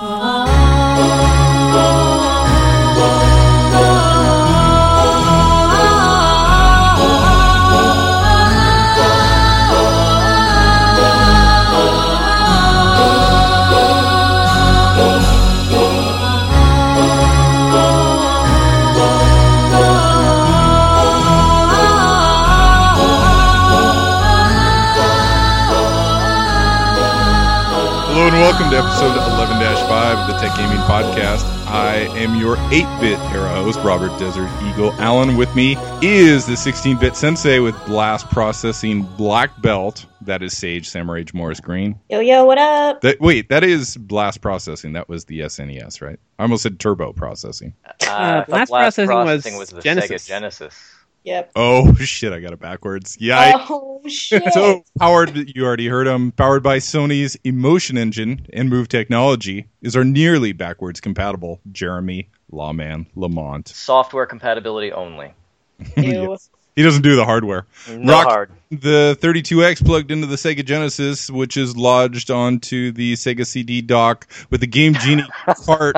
Hello and welcome to episode 11-5 of the Tech Gaming Podcast. I am your 8-bit era host, Robert Desert Eagle Allen. With me is the 16-bit sensei with blast processing black belt. That is Sage Samurai Morris Green. Yo, what up? That is blast processing. That was the SNES, right? I almost said turbo processing. Blast processing was the Genesis. Sega Genesis. Yep. Oh, shit, I got it backwards. Yeah. Oh, shit. So, powered, you already heard him, powered by Sony's Emotion Engine and Move Technology, is our nearly backwards compatible Jeremy Lawman Lamont. Software compatibility only. Ew. Yes. He doesn't do the hardware. No hard. The 32X plugged into the Sega Genesis, which is lodged onto the Sega CD dock with the Game Genie cart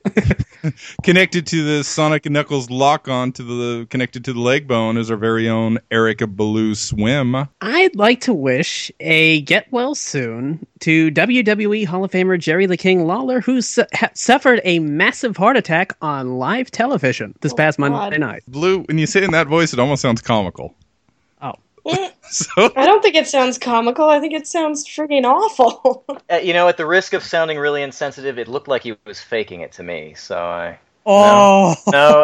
connected to the Sonic and Knuckles lock-on connected to the leg bone is our very own Erica Ballou Swim. I'd like to wish a get well soon to WWE Hall of Famer Jerry the King Lawler, who suffered a massive heart attack on live television this past Monday night. Blue, when you say it in that voice, it almost sounds comical. Oh. So, I don't think it sounds comical. I think it sounds freaking awful. At the risk of sounding really insensitive, it looked like he was faking it to me. So I. Oh.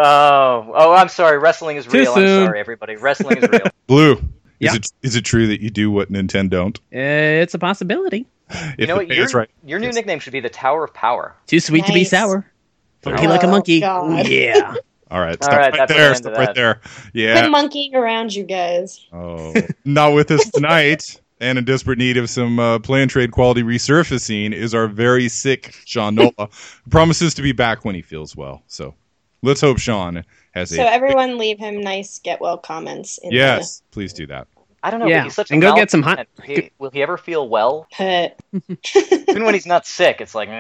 No. I'm sorry. Wrestling is real. soon. I'm sorry, everybody. Wrestling is real. Blue, Yeah. is it true that you do what Nintendo don't? It's a possibility. You know what? It's right. Your new nickname should be the Tower of Power. Too sweet to be Nice. sour. Funky Oh, like a monkey. God. Yeah. All right, All right, that's the end stop of right that. there. Yeah. Quit monkeying around, you guys. Oh, not with us tonight, and in desperate need of some play and trade quality resurfacing is our very sick Sean Nola, who promises to be back when he feels well. So let's hope Sean has So everyone leave him nice get well comments. In Yes, please do that. I don't know. Yeah, But he's such a and go get some hot- malcontent. Will he ever feel well? The... Even when he's not sick, it's like.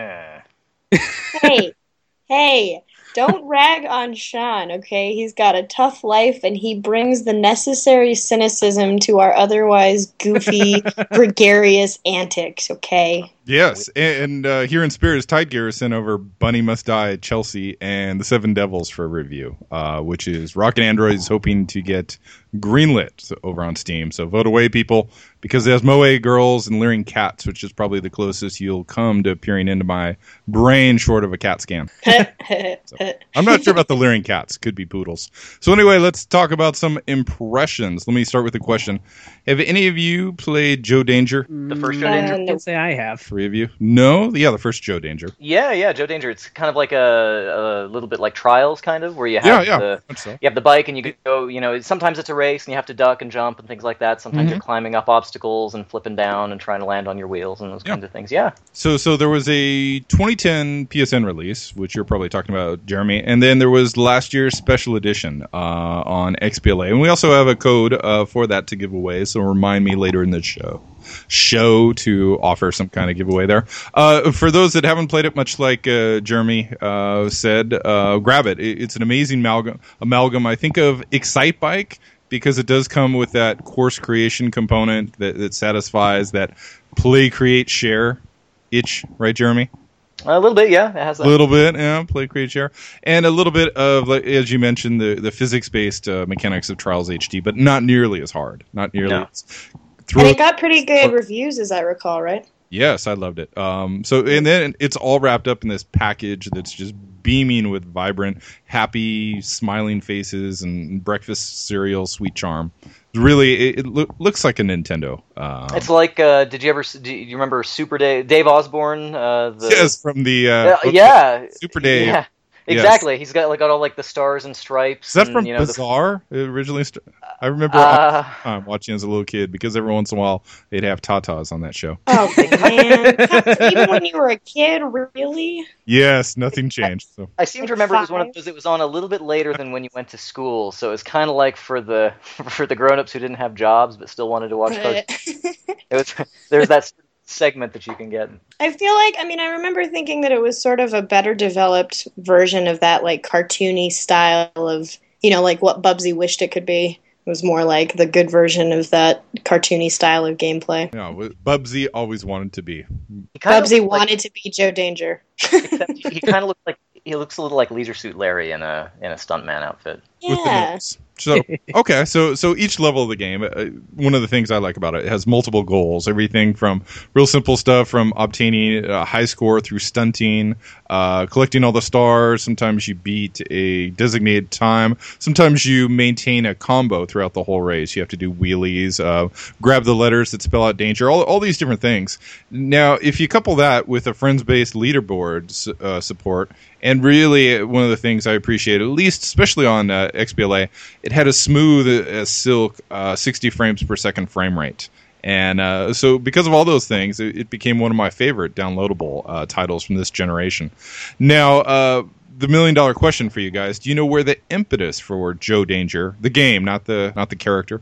Hey, don't rag on Sean, okay? He's got a tough life, and he brings the necessary cynicism to our otherwise goofy, gregarious antics, okay? Yes, and here in spirit is Tide Garrison over Bunny Must Die, Chelsea, and the Seven Devils for review, which is Rocket Android is hoping to get greenlit over on Steam. So vote away, people, because it has Moe Girls and Leering Cats, which is probably the closest you'll come to peering into my brain short of a CAT scan. So, I'm not sure about the Leering Cats. Could be poodles. So anyway, let's talk about some impressions. Let me start with a question. Have any of you played Joe Danger? The first Joe Danger. I can say I have. Three of you? No? Yeah, the first Joe Danger. Yeah, Joe Danger. It's kind of like a little bit like Trials, kind of, where you have you have the bike and you go. Sometimes it's a race and you have to duck and jump and things like that. Sometimes you're climbing up obstacles and flipping down and trying to land on your wheels and those kinds of things. Yeah. So there was a 2010 PSN release, which you're probably talking about, Jeremy, and then there was last year's special edition on XBLA, and we also have a code for that to give away. So remind me later in the show to offer some kind of giveaway there. For those that haven't played it, much like Jeremy said, grab it. It's an amazing amalgam. I think of Excite Bike because it does come with that course creation component that satisfies that play, create, share itch, right, Jeremy? A little bit, yeah. It has that. A little bit, yeah. Play, create, share, and a little bit of, as you mentioned, the physics-based mechanics of Trials HD, but not nearly as hard. Not nearly. No. And it got pretty good reviews, as I recall, right? Yes, I loved it. And then it's all wrapped up in this package that's just beaming with vibrant, happy, smiling faces and breakfast cereal, sweet charm. Really, it looks like a Nintendo. It's like, do you remember Super Dave Osborne? Yes, from the Super Dave. Yeah, exactly. Yes. He's got all like the stars and stripes. Is that from Bizarre? Originally, I remember watching as a little kid because every once in a while they'd have tatas on that show. Oh man! Even when you were a kid, really? Yes, nothing changed. So I seem to remember it was one of those. It was on a little bit later than when you went to school, so it was kind of like for the grown-ups who didn't have jobs but still wanted to watch cartoons. There's that segment that you can get. I feel like, I remember thinking that it was sort of a better developed version of that, like, cartoony style of, like what Bubsy wished it could be. It was more like the good version of that cartoony style of gameplay. Yeah, Bubsy always wanted to be. Bubsy wanted to be Joe Danger. Except he kind of looks a little like Leisure Suit Larry in a stuntman outfit. Yeah. With the nose. So okay, so each level of the game, one of the things I like about it has multiple goals. Everything from real simple stuff, from obtaining a high score through stunting, collecting all the stars. Sometimes you beat a designated time. Sometimes you maintain a combo throughout the whole race. You have to do wheelies, grab the letters that spell out danger. All these different things. Now, if you couple that with a friends-based leaderboard support. And really, one of the things I appreciate, at least especially on XBLA, it had a smooth as silk 60 frames per second frame rate. And so because of all those things, it became one of my favorite downloadable titles from this generation. Now, the $1 million question for you guys: do you know where the impetus for Joe Danger, the game, not the character?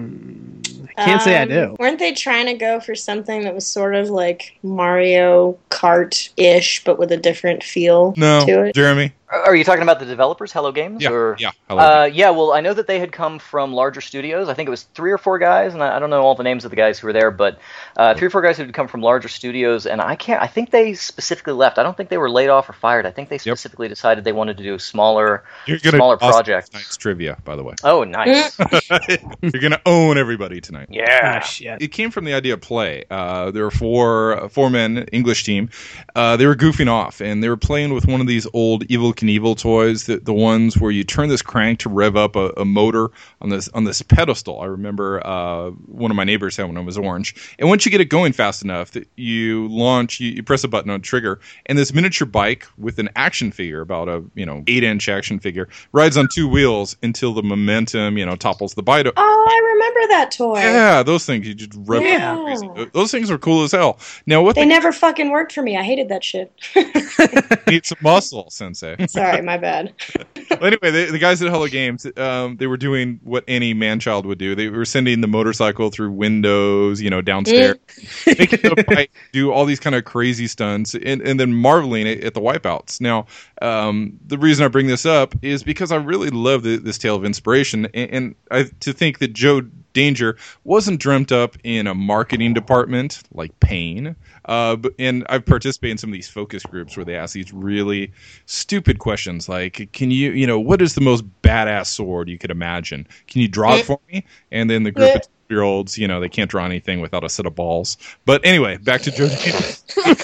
I can't say I do. Weren't they trying to go for something that was sort of like Mario Kart-ish, but with a different feel to it? Jeremy? Are you talking about the developers, Hello Games? Yeah, or? Yeah. Hello Games. Yeah, well, I know that they had come from larger studios. I think it was 3 or 4 guys, and I don't know all the names of the guys who were there, but 3 or 4 guys who had come from larger studios, and I think they specifically left. I don't think they were laid off or fired. I think they specifically decided they wanted to do a smaller project. Tonight's trivia, by the way. Oh, nice. You're going to own everybody tonight. Yeah. Oh, shit. It came from the idea of play. There were four men, English team. They were goofing off, and they were playing with one of these old Evel Knievel toys, the ones where you turn this crank to rev up a motor on this pedestal. I remember one of my neighbors had one. It was orange. And once you get it going fast enough, you launch, you press a button on a trigger, and this miniature bike with an action figure, about a 8-inch action figure, rides on 2 wheels until the momentum topples the bike. Oh, I remember that toy. Yeah, those things you just rev up crazy. Those things are cool as hell. Now they never fucking worked for me. I hated that shit. Need some muscle, Sensei. Sorry, my bad. Well, anyway, the guys at Hello Games, they were doing what any man-child would do. They were sending the motorcycle through windows, downstairs, making the bike do all these kind of crazy stunts, and then marveling at the wipeouts. Now, the reason I bring this up is because I really love this tale of inspiration, and to think that Joe Danger wasn't dreamt up in a marketing department like Payne. And I've participated in some of these focus groups where they ask these really stupid questions like, can you, what is the most badass sword you could imagine? Can you draw it for me? And then the group of 2-year-olds, they can't draw anything without a set of balls. But anyway, back to Joe Danger.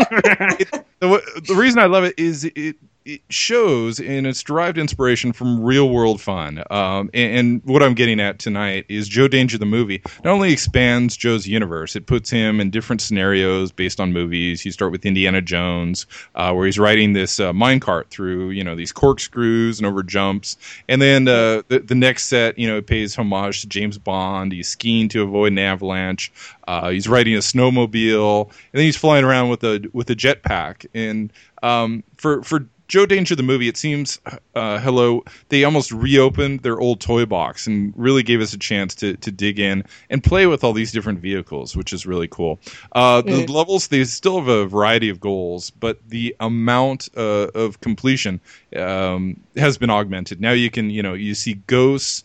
The reason I love it is it shows, and it's derived inspiration from real world fun. And what I'm getting at tonight is Joe Danger the movie not only expands Joe's universe, it puts him in different scenarios based on movies. You start with Indiana Jones, where he's riding this minecart through these corkscrews and over jumps, and then the next set it pays homage to James Bond. He's skiing to avoid an avalanche. He's riding a snowmobile, and then he's flying around with a jetpack. And for Joe Danger the movie, it seems they almost reopened their old toy box and really gave us a chance to dig in and play with all these different vehicles, which is really cool. The levels, they still have a variety of goals, but the amount of completion has been augmented. Now you can you see ghosts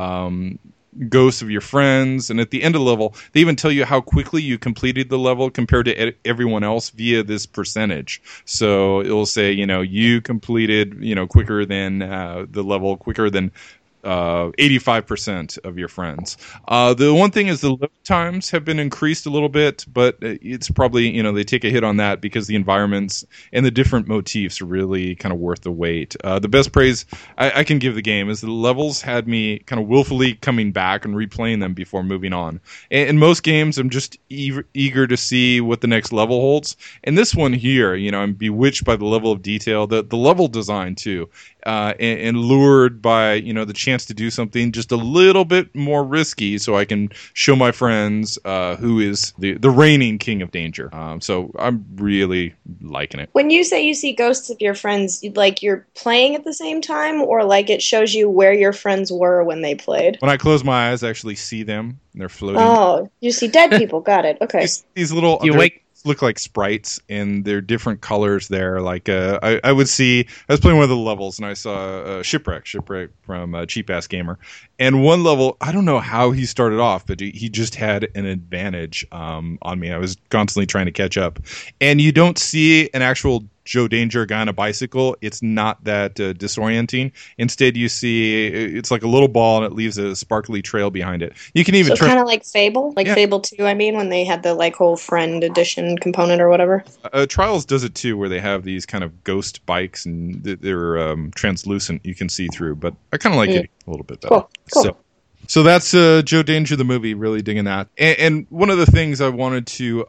of your friends, and at the end of the level they even tell you how quickly you completed the level compared to everyone else via this percentage. So it'll say you completed quicker than the level, quicker than 85% of your friends. The one thing is the load times have been increased a little bit, but it's probably, they take a hit on that because the environments and the different motifs are really kind of worth the wait. The best praise I can give the game is the levels had me kind of willfully coming back and replaying them before moving on. In most games, I'm just eager to see what the next level holds. And this one here, I'm bewitched by the level of detail, the level design too, and lured by, the chance to do something just a little bit more risky so I can show my friends who is the reigning king of danger. So I'm really liking it. When you say you see ghosts of your friends, like you're playing at the same time, or like it shows you where your friends were when they played? When I close my eyes, I actually see them. And they're floating. Oh, you see dead people. Got it. Okay. These little... You wake... look like sprites, and they're different colors there. Like I would see, I was playing one of the levels, and I saw Shipwreck from Cheap Ass Gamer, and one level, I don't know how he started off, but he just had an advantage on me. I was constantly trying to catch up, and you don't see an actual Joe Danger guy on a bicycle. It's not that disorienting. Instead, you see it's like a little ball, and it leaves a sparkly trail behind it. You can even kind of like Fable, Fable 2. I mean, when they had the like whole friend edition component or whatever. Trials does it too, where they have these kind of ghost bikes, and they're translucent. You can see through, but I kind of like it a little bit better. Cool. So that's Joe Danger the movie. Really digging that. And one of the things I wanted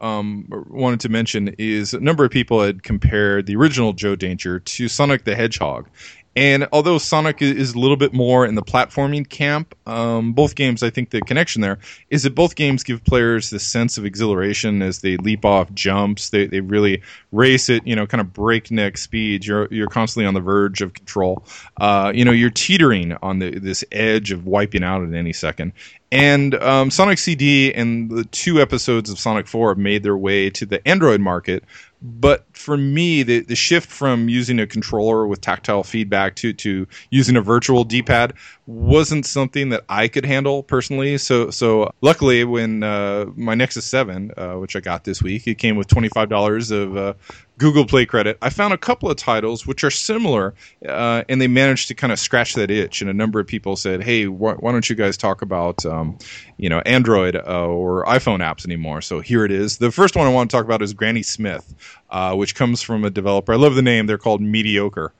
to mention is a number of people had compared the original Joe Danger to Sonic the Hedgehog. And although Sonic is a little bit more in the platforming camp, both games, I think the connection there is that both games give players this sense of exhilaration as they leap off jumps. They really race at, kind of breakneck speed. You're constantly on the verge of control. You're teetering on this edge of wiping out at any second. And Sonic CD and the 2 episodes of Sonic 4 have made their way to the Android market. But for me, the shift from using a controller with tactile feedback to using a virtual D-pad wasn't something that I could handle personally. So luckily, when my Nexus 7, which I got this week, it came with $25 of Google Play credit. I found a couple of titles which are similar, and they managed to kind of scratch that itch. And a number of people said, "Hey, why don't you guys talk about Android or iPhone apps anymore?" So here it is. The first one I want to talk about is Granny Smith, which comes from a developer. I love the name. They're called Mediocre.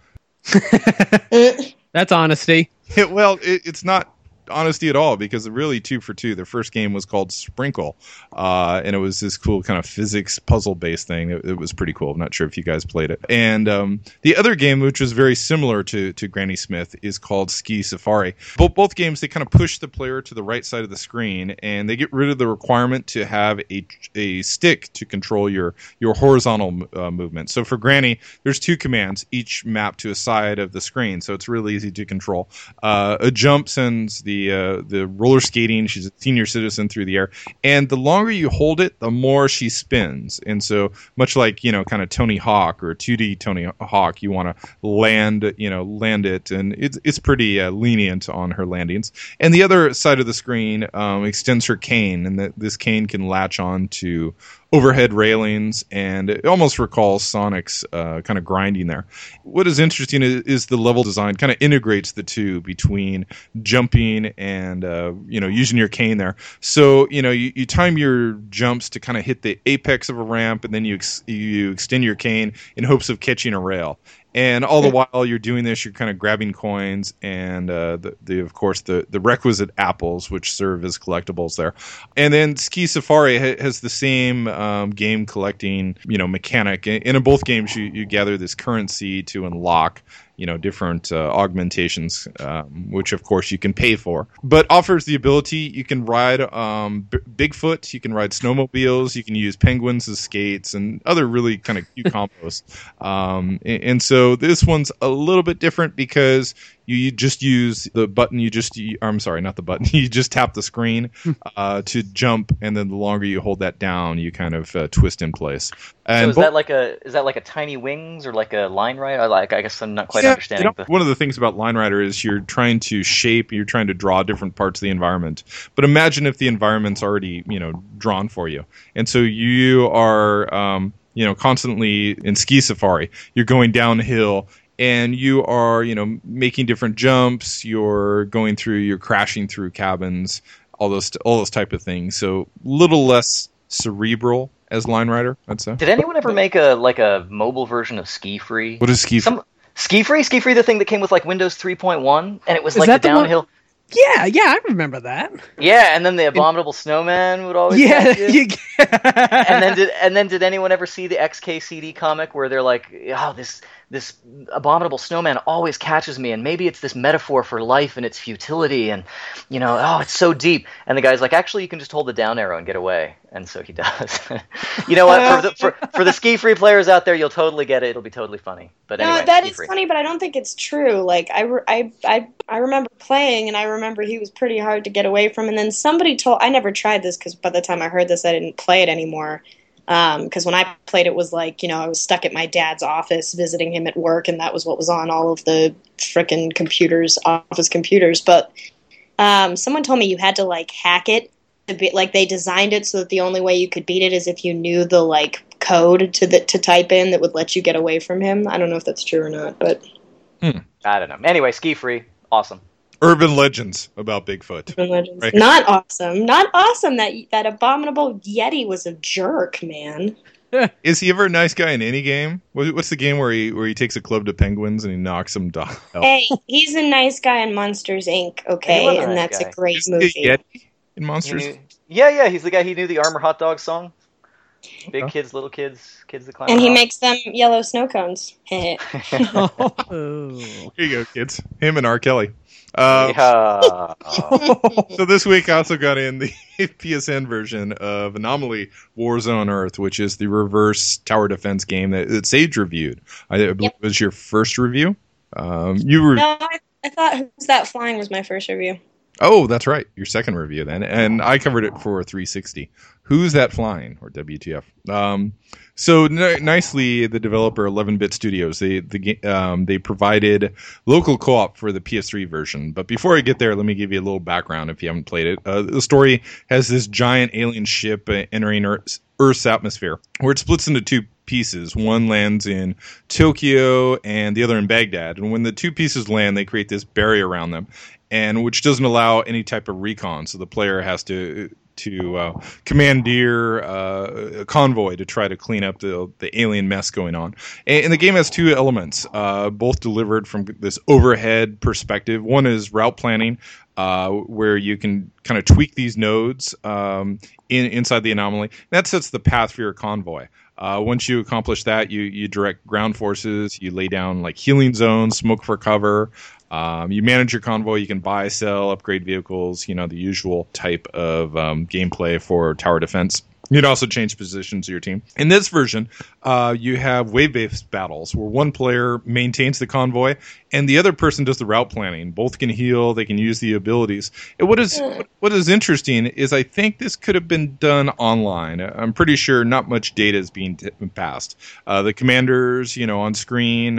That's honesty. It's not honesty at all, because really 2 for 2. Their first game was called Sprinkle, and it was this cool kind of physics puzzle based thing. It was pretty cool. I'm not sure if you guys played it. And the other game, which was very similar to Granny Smith, is called Ski Safari. Both games, they kind of push the player to the right side of the screen, and they get rid of the requirement to have a stick to control your horizontal movement. So for Granny, there's 2 commands, each mapped to a side of the screen, so it's really easy to control. A jump sends the roller skating. She's a senior citizen through the air, and the longer you hold it, the more she spins. And so much like kind of Tony Hawk or 2D Tony Hawk, you want to land it, and it's pretty lenient on her landings. And the other side of the screen extends her cane, and this cane can latch on to overhead railings, and it almost recalls Sonic's kind of grinding there. What is interesting is the level design kind of integrates the two between jumping and using your cane there. So you time your jumps to kind of hit the apex of a ramp, and then you extend your cane in hopes of catching a rail. And all the while you're doing this, you're kind of grabbing coins and of course the requisite apples, which serve as collectibles there. And then Ski Safari has the same game collecting mechanic. And in both games, you gather this currency to unlock different augmentations, which of course you can pay for, but offers the ability, you can ride Bigfoot, you can ride snowmobiles, you can use penguins as skates, and other really kind of cute combos. And so this one's a little bit different because you just use the button. I'm sorry, not the button. You just tap the screen to jump, and then the longer you hold that down, you kind of twist in place. And so is that like a tiny wings or like a line rider? I guess I'm not quite understanding. One of the things about Line Rider is you're trying to draw different parts of the environment. But imagine if the environment's already drawn for you, and so you are constantly in Ski Safari. You're going downhill. And you are, making different jumps. You're crashing through cabins, all those type of things. So a little less cerebral as Line Rider, I'd say. Did anyone ever make a mobile version of Ski Free? What is Ski Free? Ski Free, the thing that came with like Windows 3.1, and it was like the downhill. Yeah, I remember that. Yeah, and then the Abominable Snowman would always catch you. and then did anyone ever see the XKCD comic where they're like, oh, this Abominable Snowman always catches me, and maybe it's this metaphor for life and its futility, and it's so deep. And the guy's like, actually, you can just hold the down arrow and get away. And so he does. You know what? For the ski-free players out there, you'll totally get it. It'll be totally funny. But anyway, no, that is funny, but I don't think it's true. Like I remember playing, and I remember he was pretty hard to get away from. And then somebody I never tried this because by the time I heard this, I didn't play it anymore. Because when I played, it was like, I was stuck at my dad's office visiting him at work, and that was what was on all of the frickin' office computers. But someone told me you had to like hack it. Like they designed it so that the only way you could beat it is if you knew the like code to type in that would let you get away from him. I don't know if that's true or not, but I don't know. Anyway, ski free, awesome. Urban legends about Bigfoot. Urban legends, right? Not awesome. That abominable Yeti was a jerk, man. Is he ever a nice guy in any game? What's the game where he takes a club to penguins and he knocks them down? Hey, he's a nice guy in Monsters Inc. Okay, and that's a great movie. Yeti in Monsters? Yeah, he's the guy who knew the Armor Hot Dog song. Big kids, little kids, kids that climb. And he makes them yellow snow cones. Here you go, kids. Him and R. Kelly. So this week I also got in the PSN version of Anomaly Warzone Earth, which is the reverse tower defense game that Sage reviewed. I believe it was your first review. No, I thought Who's That Flying was my first review. Oh, that's right. Your second review then. And I covered it for 360. Who's That Flying? Or WTF. So nicely, the developer 11-Bit Studios, they provided local co-op for the PS3 version. But before I get there, let me give you a little background if you haven't played it. The story has this giant alien ship entering Earth's atmosphere, where it splits into two pieces. One lands in Tokyo and the other in Baghdad. And when the two pieces land, they create this barrier around them, and which doesn't allow any type of recon. So the player has to commandeer a convoy to try to clean up the alien mess going on. And the game has two elements, both delivered from this overhead perspective. One is route planning, where you can kind of tweak these nodes inside the anomaly. That sets the path for your convoy. Once you accomplish that, you direct ground forces, you lay down like healing zones, smoke for cover. You manage your convoy, you can buy, sell, upgrade vehicles, the usual type of gameplay for tower defense. You'd also change positions of your team. In this version, you have wave-based battles where one player maintains the convoy and the other person does the route planning. Both can heal, they can use the abilities. And what is interesting is I think this could have been done online. I'm pretty sure not much data is being passed. The commanders, on screen,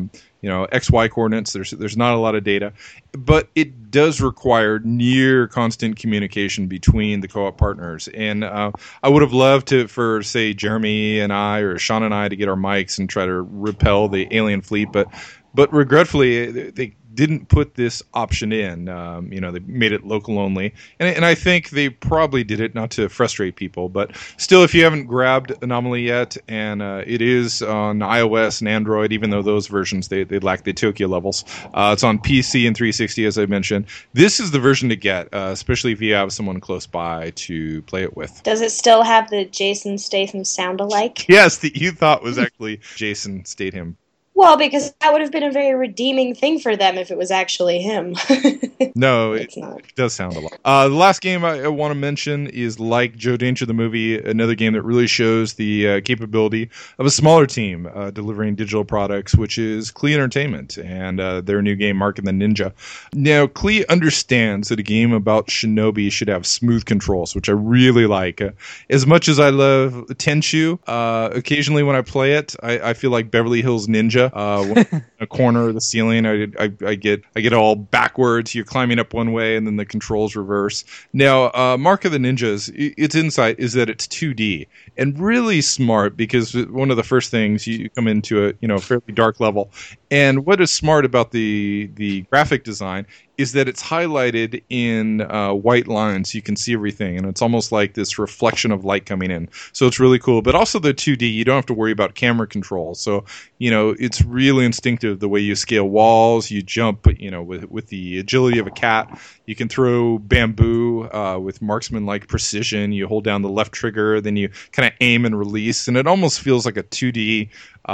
XY coordinates, there's not a lot of data, but it does require near constant communication between the co-op partners. And I would have loved for say Jeremy and I or Sean and I to get our mics and try to repel the alien fleet, but regretfully they didn't put this option in. They made it local only, and I think they probably did it not to frustrate people. But still, if you haven't grabbed Anomaly yet, and it is on iOS and Android, even though those versions they lack the Tokyo levels, it's on PC and 360 as I mentioned. This is the version to get, especially if you have someone close by to play it with. Does it still have the Jason Statham sound alike? Yes, that you thought was actually Jason Statham. Well, because that would have been a very redeeming thing for them if it was actually him. No, it does sound a lot. The last game I want to mention is like Joe Danger the movie, another game that really shows the capability of a smaller team delivering digital products, which is Klee Entertainment and their new game, Mark and the Ninja. Now, Klee understands that a game about shinobi should have smooth controls, which I really like. As much as I love Tenchu, occasionally when I play it, I feel like Beverly Hills Ninja. In a corner of the ceiling, I get all backwards. You're climbing up one way, and then the controls reverse. Now, Mark of the Ninjas, its insight is that it's 2D and really smart because one of the first things you come into a fairly dark level, and what is smart about the graphic design is that it's highlighted in white lines. You can see everything, and it's almost like this reflection of light coming in. So it's really cool. But also the 2D, you don't have to worry about camera control. So, it's really instinctive the way you scale walls, you jump, with the agility of a cat. You can throw bamboo with marksman-like precision. You hold down the left trigger, then you kind of aim and release, and it almost feels like a 2D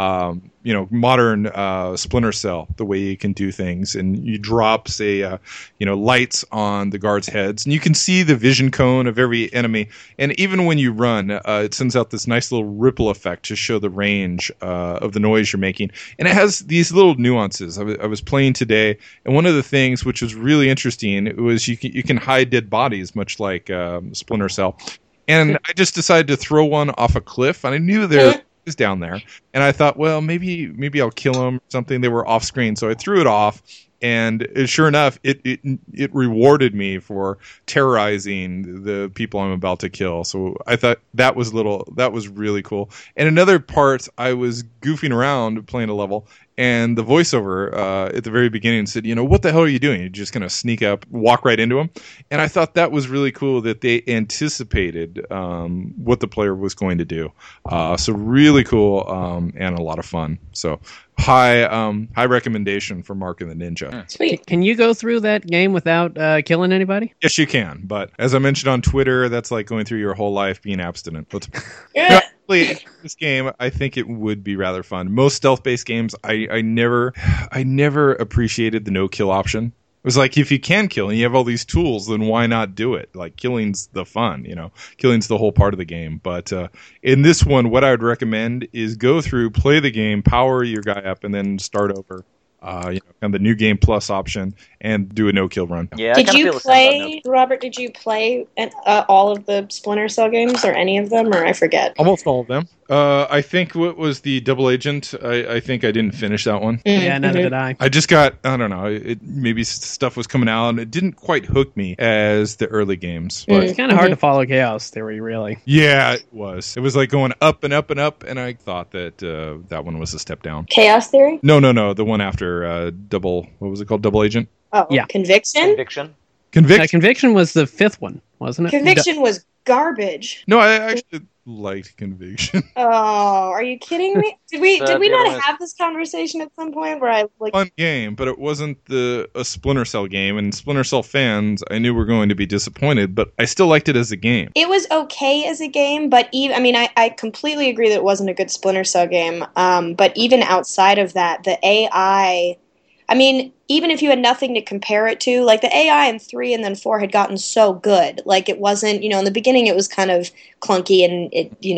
modern Splinter Cell, the way you can do things. And you drop, say, lights on the guards' heads, and you can see the vision cone of every enemy. And even when you run, it sends out this nice little ripple effect to show the range of the noise you're making. And it has these little nuances. I was playing today, and one of the things which was really interesting was you can hide dead bodies, much like Splinter Cell. And I just decided to throw one off a cliff, and I knew there was down there, and I thought, well, maybe I'll kill them or something. They were off screen, so I threw it off, and sure enough, it rewarded me for terrorizing the people I'm about to kill. So I thought that was really cool. And another part, I was goofing around playing a level, and the voiceover at the very beginning said, what the hell are you doing? You're just going to sneak up, walk right into him. And I thought that was really cool that they anticipated what the player was going to do. So really cool and a lot of fun. So high recommendation for Mark and the Ninja. Sweet. Can you go through that game without killing anybody? Yes, you can. But as I mentioned on Twitter, that's like going through your whole life being abstinent. This game, I think it would be rather fun. Most stealth-based games, I never appreciated the no-kill option. It was like, if you can kill and you have all these tools, then why not do it? Like, killing's the fun, Killing's the whole part of the game. But in this one, what I would recommend is go through, play the game, power your guy up, and then start over. Kind of the new game plus option, and do a no-kill run. Yeah. Did you play, Robert? Did you play all of the Splinter Cell games, or any of them, or I forget? Almost all of them. I think what was the Double Agent? I think I didn't finish that one. Mm-hmm. Yeah, neither did I. I just got, I don't know, maybe stuff was coming out and it didn't quite hook me as the early games. But it's kind of hard to follow Chaos Theory, really. Yeah, it was. It was like going up and up and up, and I thought that that one was a step down. Chaos Theory? No, the one after what was it called? Double Agent? Oh, yeah. Conviction? Conviction was the fifth one, wasn't it? Conviction was garbage. No, I actually liked Conviction. Oh, are you kidding me? Did we not have this conversation at some point where I like fun game, but it wasn't a Splinter Cell game, and Splinter Cell fans I knew were going to be disappointed, but I still liked it as a game. It was okay as a game, but I completely agree that it wasn't a good Splinter Cell game. But even outside of that, the AI, even if you had nothing to compare it to, like the AI in 3 and then 4 had gotten so good. Like it wasn't, in the beginning it was kind of clunky and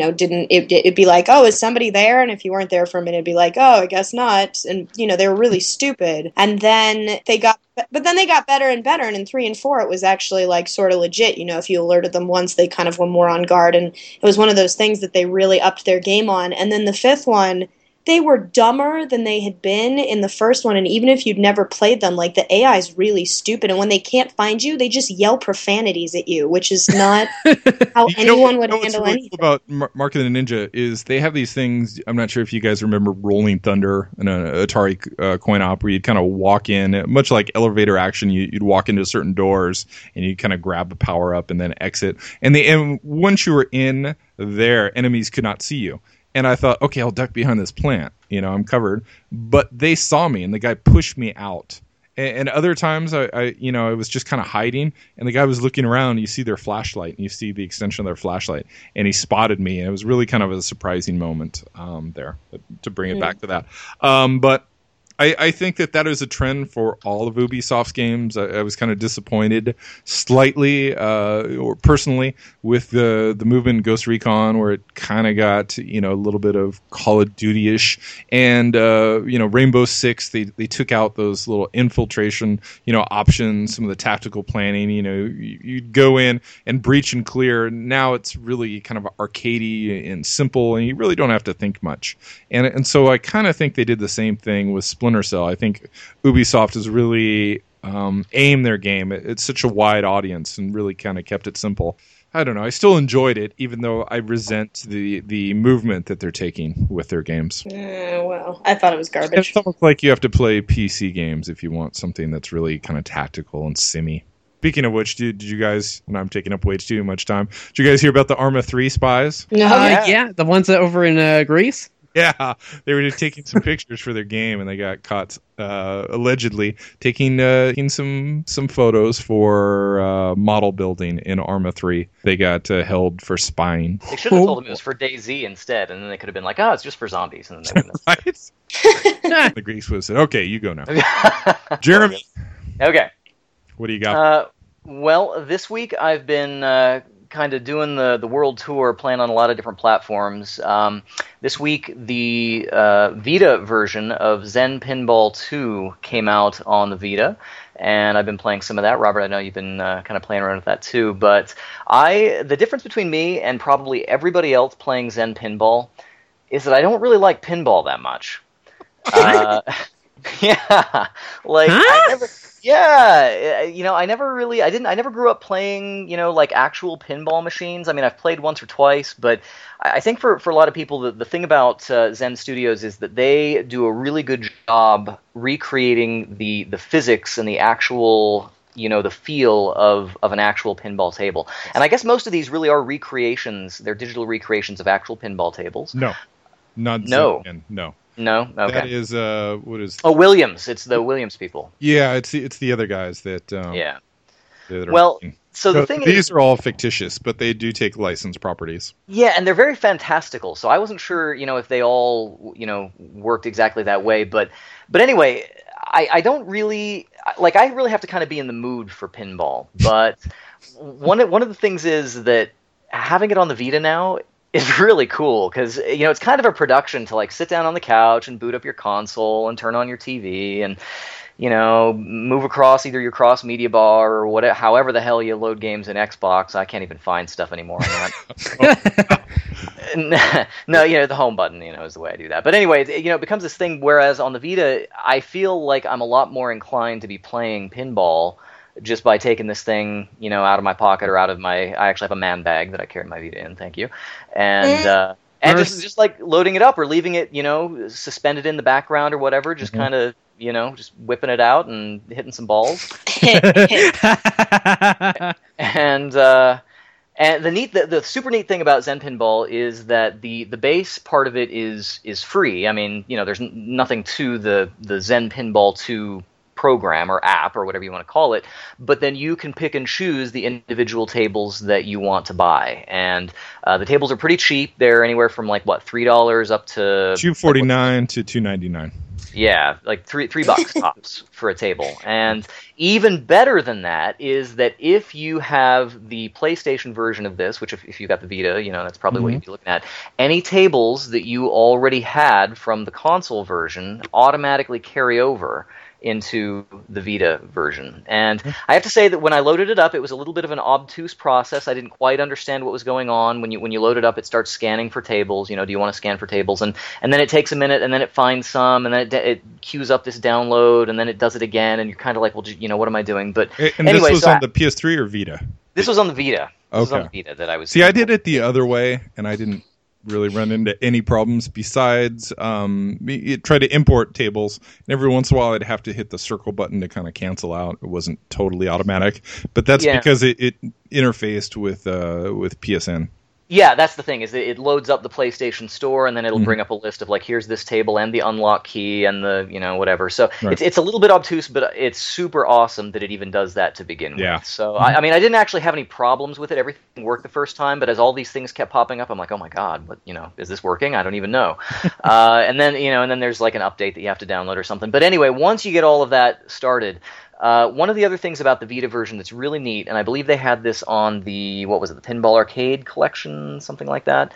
it'd be like, oh, is somebody there? And if you weren't there for a minute, it'd be like, oh, I guess not. And, they were really stupid. And then they got better and better. And in 3 and 4, it was actually like sort of legit. If you alerted them once, they kind of were more on guard. And it was one of those things that they really upped their game on. And then the 5th one, they were dumber than they had been in the first one, and even if you'd never played them, like the AI is really stupid, and when they can't find you, they just yell profanities at you, which is not how anyone would handle anything. What's really cool about Mark and the Ninja is they have these things. I'm not sure if you guys remember Rolling Thunder, an Atari coin op, where you'd kind of walk in, much like elevator action. You'd walk into certain doors and you'd kind of grab a power up and then exit. And once you were in there, enemies could not see you. And I thought, okay, I'll duck behind this plant. I'm covered. But they saw me, and the guy pushed me out. And other times, I was just kind of hiding, and the guy was looking around. And you see their flashlight, and you see the extension of their flashlight, and he spotted me. And it was really kind of a surprising moment there to bring it back to that. But I think that is a trend for all of Ubisoft's games. I was kind of disappointed slightly, or personally, with the movement in Ghost Recon, where it kind of got, a little bit of Call of Duty-ish. And, Rainbow Six, they took out those little infiltration, options, some of the tactical planning. You'd go in and breach and clear. Now it's really kind of arcadey and simple, and you really don't have to think much. And so I kind of think they did the same thing with Splinter Cell. I think Ubisoft has really aimed their game. It's such a wide audience and really kind of kept it simple. I don't know. I still enjoyed it, even though I resent the movement that they're taking with their games. Well, I thought it was garbage. It's almost like you have to play PC games if you want something that's really kind of tactical and simmy. Speaking of which, did you guys, and I'm taking up way too much time, did you guys hear about the Arma 3 spies? No. Yeah, the ones that over in Greece? Yeah, they were just taking some pictures for their game, and they got caught allegedly taking some photos for model building in Arma 3. They got held for spying. They should have told them it was for DayZ instead, and then they could have been like, it's just for zombies. And then they wouldn't right? The Greeks would have said, okay, you go now. Jeremy. Okay. What do you got? Well, this week I've been kind of doing the world tour, playing on a lot of different platforms. This week, the Vita version of Zen Pinball 2 came out on the Vita, and I've been playing some of that. Robert, I know you've been kind of playing around with that too, but the difference between me and probably everybody else playing Zen Pinball is that I don't really like pinball that much. Yeah, like I never grew up playing, like actual pinball machines. I mean, I've played once or twice, but I think for a lot of people, the thing about Zen Studios is that they do a really good job recreating the physics and the actual, the feel of an actual pinball table. And I guess most of these really are recreations. They're digital recreations of actual pinball tables. No. No. No? Okay. That is, what is... Oh, Williams. It's the Williams people. Yeah, it's the other guys that... yeah. Well, so the thing these are all fictitious, but they do take licensed properties. Yeah, and they're very fantastical, so I wasn't sure, if they all, worked exactly that way, but anyway, I don't really... I really have to kind of be in the mood for pinball, but one of the things is that having it on the Vita now... is really cool because it's kind of a production to sit down on the couch and boot up your console and turn on your TV and move across either your cross media bar or whatever, however the hell you load games in Xbox. I can't even find stuff anymore on that. No, the home button, is the way I do that. But anyway, it becomes this thing. Whereas on the Vita, I feel like I'm a lot more inclined to be playing pinball just by taking this thing, out of my pocket or out of I actually have a man bag that I carry my Vita in, thank you. And just loading it up or leaving it, suspended in the background or whatever, just kind of, just whipping it out and hitting some balls. And the super neat thing about Zen Pinball is that the base part of it is free. I mean, there's nothing to the Zen Pinball 2 program or app or whatever you want to call it, but then you can pick and choose the individual tables that you want to buy, and the tables are pretty cheap. They're anywhere from $3 up to $249 to $299. Yeah, $3 tops for a table. And even better than that is that if you have the PlayStation version of this, which if you got the Vita, that's probably what you'd be looking at, any tables that you already had from the console version automatically carry over into the Vita version. And I have to say that when I loaded it up, it was a little bit of an obtuse process. I didn't quite understand what was going on. When you load it up, it starts scanning for tables. Do you want to scan for tables? And then it takes a minute, and then it finds some, and then it queues up this download, and then it does it again, and you're kind of like, well, what am I doing? But and anyway, this was on the PS3 or Vita? This was on the Vita. This was on the Vita that I was... See, I did it the other way, and I didn't really run into any problems besides try to import tables, and every once in a while I'd have to hit the circle button to kind of cancel out. It wasn't totally automatic, but that's because it interfaced with PSN. Yeah, that's the thing, is it loads up the PlayStation Store, and then it'll bring up a list of here's this table and the unlock key and the whatever. So it's a little bit obtuse, but it's super awesome that it even does that to begin with. So I mean, I didn't actually have any problems with it. Everything worked the first time, but as all these things kept popping up, I'm like, oh my god, what is this working? I don't even know. And then there's an update that you have to download or something. But anyway, once you get all of that started. One of the other things about the Vita version that's really neat, and I believe they had this on the Pinball Arcade collection, something like that,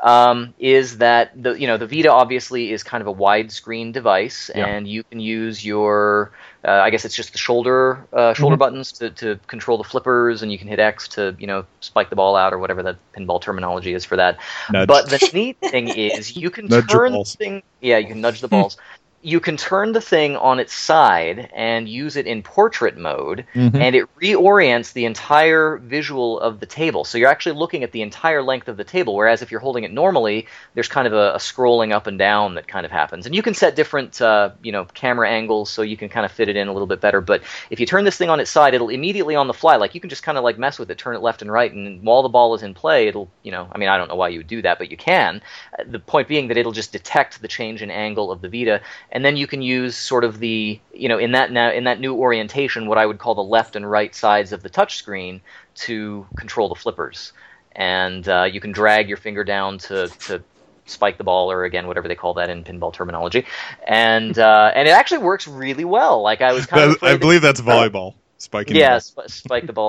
is that the Vita obviously is kind of a widescreen device, and you can use your I guess it's just the shoulder buttons to control the flippers, and you can hit X to spike the ball out or whatever that pinball terminology is for that. Nudge. But the neat thing is you can turn the thing. Yeah, you can nudge the balls. you can turn the thing on its side and use it in portrait mode, and it reorients the entire visual of the table. So you're actually looking at the entire length of the table, whereas if you're holding it normally, there's kind of a scrolling up and down that kind of happens. And you can set different camera angles so you can kind of fit it in a little bit better. But if you turn this thing on its side, it'll immediately on the fly, like you can just kind of like mess with it, turn it left and right, and while the ball is in play, it'll, I mean, I don't know why you would do that, but you can. The point being that it'll just detect the change in angle of the Vita, and then you can use sort of the, in that new orientation, what I would call the left and right sides of the touchscreen to control the flippers. And you can drag your finger down to spike the ball, or again, whatever they call that in pinball terminology. And it actually works really well. Like I was kind of I believe that's volleyball. Spiking the ball. Spike the ball.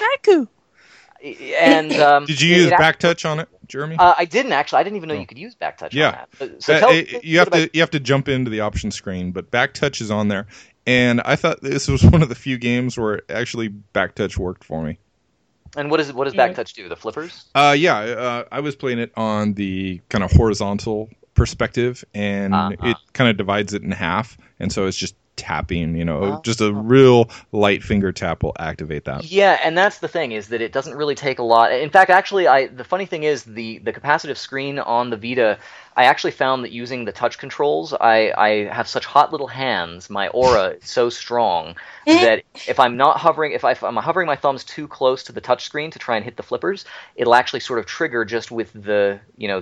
And did you use back touch on it, Jeremy? I didn't actually. I didn't even know you could use back touch on that. So you have to jump into the option screen, but back touch is on there. And I thought this was one of the few games where actually back touch worked for me. And what does back touch do? The flippers? I was playing it on the kind of horizontal perspective, and it kind of divides it in half, and so it's just tapping, just a real light finger tap will activate that. Yeah, and that's the thing, is that it doesn't really take a lot. In fact, actually, the funny thing is the capacitive screen on the Vita, I actually found that using the touch controls, I have such hot little hands, my aura is so strong that if I'm not hovering, if I'm hovering my thumbs too close to the touch screen to try and hit the flippers, it'll actually sort of trigger just with the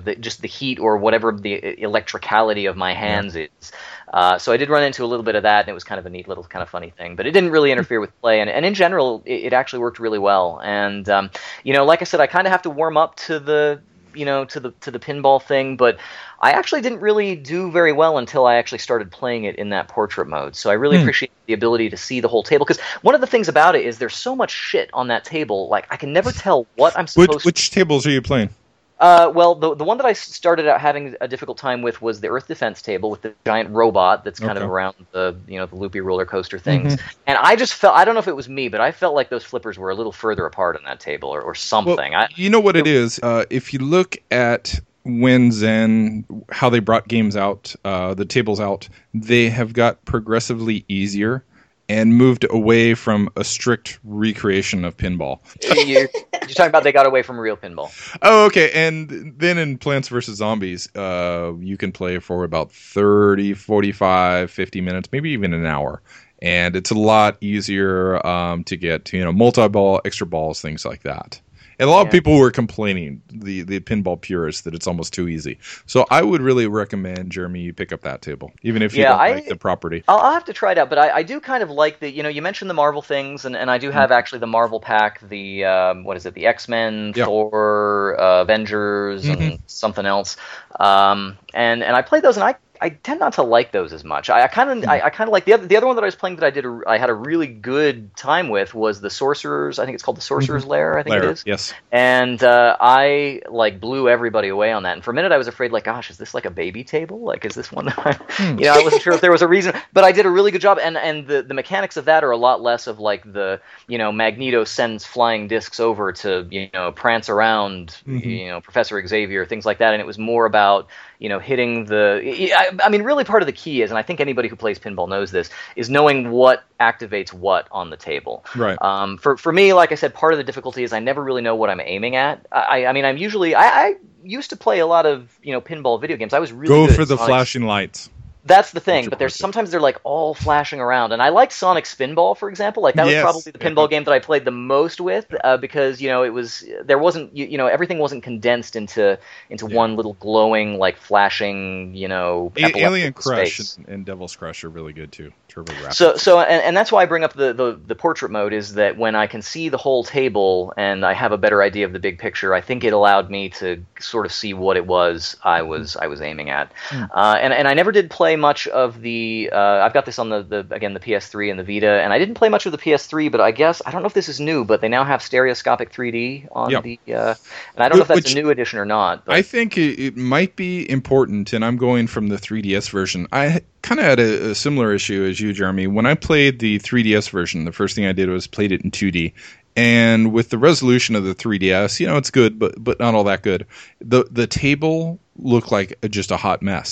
heat or whatever the electricality of my hands is. So I did run into a little bit of that, and it was kind of a neat little kind of funny thing, but it didn't really interfere with play, and in general, it actually worked really well. And like I said, I kind of have to warm up to the to the pinball thing, but I actually didn't really do very well until I actually started playing it in that portrait mode. So I really appreciate the ability to see the whole table, because one of the things about it is there's so much shit on that table. Like I can never tell what I'm supposed to. Which tables are you playing? Well, the one that I started out having a difficult time with was the Earth Defense table with the giant robot that's kind of around the the loopy roller coaster things. And I just felt, I don't know if it was me, but I felt like those flippers were a little further apart on that table or something. Well, you know what it is? If you look at when Zen, how they brought games out, the tables out, they have got progressively easier and moved away from a strict recreation of pinball. You're talking about they got away from real pinball. Oh, okay. And then in Plants vs. Zombies, you can play for about 30, 45, 50 minutes, maybe even an hour. And it's a lot easier to get to, multi-ball, extra balls, things like that. And a lot of people were complaining, the pinball purists, that it's almost too easy. So I would really recommend, Jeremy, you pick up that table, even if you don't like the property. I'll have to try it out, but I do kind of like the, you mentioned the Marvel things, and I do have actually the Marvel pack, the, the X-Men, Thor, Avengers, and something else. And I played those, and I tend not to like those as much. I kind of like the other one that I was playing that I had a really good time with was the Sorcerer's. I think it's called the Sorcerer's Lair. I think it is. Yes. And I blew everybody away on that. And for a minute I was afraid, gosh, is this like a baby table? Like, is this one? I wasn't sure if there was a reason, but I did a really good job. And the mechanics of that are a lot less of like the Magneto sends flying discs over to prance around Professor Xavier, things like that. And it was more about hitting the. I mean, really part of the key is, and I think anybody who plays pinball knows this, is knowing what activates what on the table. Right. For me, like I said, part of the difficulty is I never really know what I'm aiming at. I used to play a lot of pinball video games. I was really good for the flashing lights. That's the thing, but sometimes they're like all flashing around, and I like Sonic Spinball, for example. Like that was probably the pinball game that I played the most with, because everything wasn't condensed into one little glowing flashing Alien Crush and Devil's Crush are really good too. Turbo Rapid. So that's why I bring up the portrait mode, is that when I can see the whole table and I have a better idea of the big picture, I think it allowed me to sort of see what it was I was aiming at. And I never did play much of the I've got this on the PS3 and the Vita, and I didn't play much of the PS3, but I guess I don't know if this is new, but they now have stereoscopic 3D on the and I don't know if that's a new edition or not. But. I think it might be important, and I'm going from the 3DS version. I kind of had a similar issue as you, Jeremy. When I played the 3DS version, the first thing I did was played it in 2D. And with the resolution of the 3DS, it's good, but not all that good. The table looked like just a hot mess.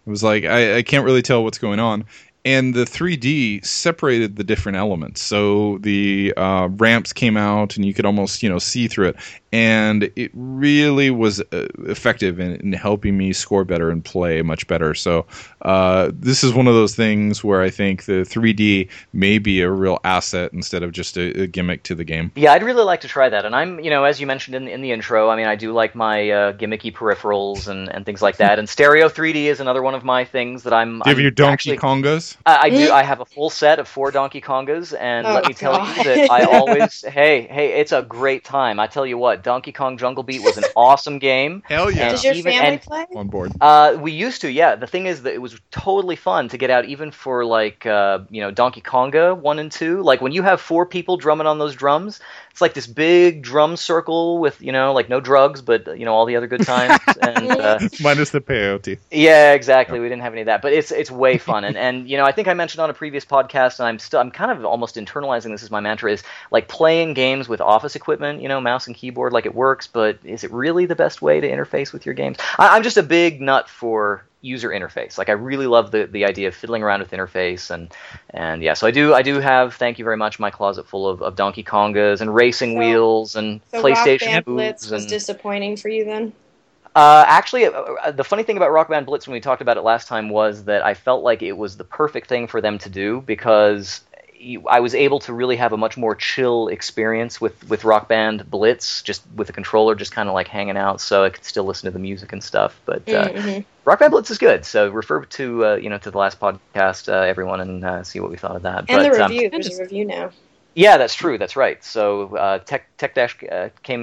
It was like I can't really tell what's going on. And the 3D separated the different elements. So the ramps came out, and you could almost, see through it. And it really was effective in helping me score better and play much better. So this is one of those things where I think the 3D may be a real asset instead of just a gimmick to the game. Yeah, I'd really like to try that. And I'm, as you mentioned in the intro, I mean, I do like my gimmicky peripherals and things like that. And stereo 3D is another one of my things that I'm. Do you have your Donkey Kongas? I do. I have a full set of 4 Donkey Kongas, and let me tell you that I always, hey, it's a great time. I tell you what, Donkey Kong Jungle Beat was an awesome game. Hell yeah! Does your family play? On board. We used to, yeah. The thing is that it was totally fun to get out, even for like, Donkey Konga 1 and 2. Like when you have 4 people drumming on those drums, it's like this big drum circle with, like no drugs, but all the other good times. And, minus the peyote. Yeah, exactly. We didn't have any of that, but it's way fun. And I think I mentioned on a previous podcast, and I'm kind of almost internalizing this as my mantra, is like playing games with office equipment, mouse and keyboard, like it works, but is it really the best way to interface with your games? I'm just a big nut for user interface. Like I really love the idea of fiddling around with interface, and yeah, so I do have, thank you very much, my closet full of Donkey Kongas and racing wheels and PlayStation Rock Band Blitz was disappointing for you then? Actually, the funny thing about Rock Band Blitz when we talked about it last time was that I felt like it was the perfect thing for them to do, because I was able to really have a much more chill experience with Rock Band Blitz, just with a controller, just kind of like hanging out, so I could still listen to the music and stuff. But Rock Band Blitz is good, so refer to to the last podcast, everyone, and see what we thought of that. And the review. There's a review now. Yeah, that's true. That's right. So tech-games.com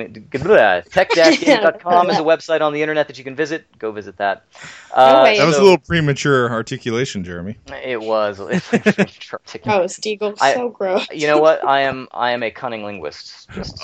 is a website on the internet that you can visit. Go visit that. That was a little premature articulation, Jeremy. It was. Oh, Stiegel, so gross. You know what? I am a cunning linguist. Jesus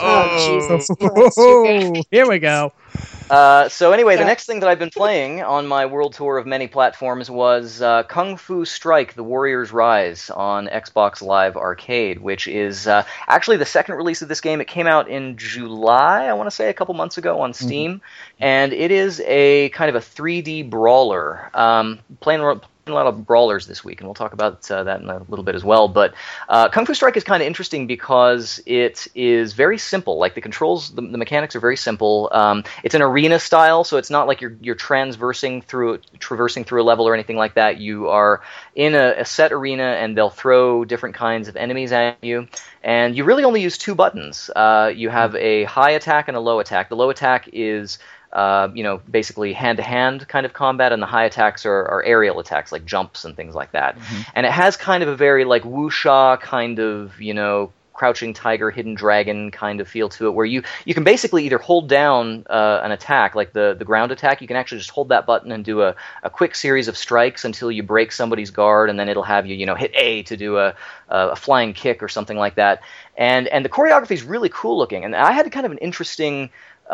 Christ. Here we go. So anyway, the next thing that I've been playing on my world tour of many platforms was Kung Fu Strike: The Warrior's Rise on Xbox Live Arcade, which is actually the second release of this game. It came out in July, I want to say, a couple months ago on Steam, and it is a kind of a 3D brawler. Playing a lot of brawlers this week, and we'll talk about that in a little bit as well. But Kung Fu Strike is kind of interesting because it is very simple. Like the controls, the mechanics are very simple. It's an arena style, so it's not like you're traversing through a level or anything like that. You are in a set arena, and they'll throw different kinds of enemies at you. And you really only use 2 buttons. You have a high attack and a low attack. The low attack is basically hand-to-hand kind of combat, and the high attacks are aerial attacks, like jumps and things like that. And it has kind of a very, like, wuxia kind of, Crouching Tiger, Hidden Dragon kind of feel to it, where you can basically either hold down an attack, like the ground attack. You can actually just hold that button and do a quick series of strikes until you break somebody's guard, and then it'll have you, hit A to do a flying kick or something like that. And the choreography is really cool looking, and I had kind of an interesting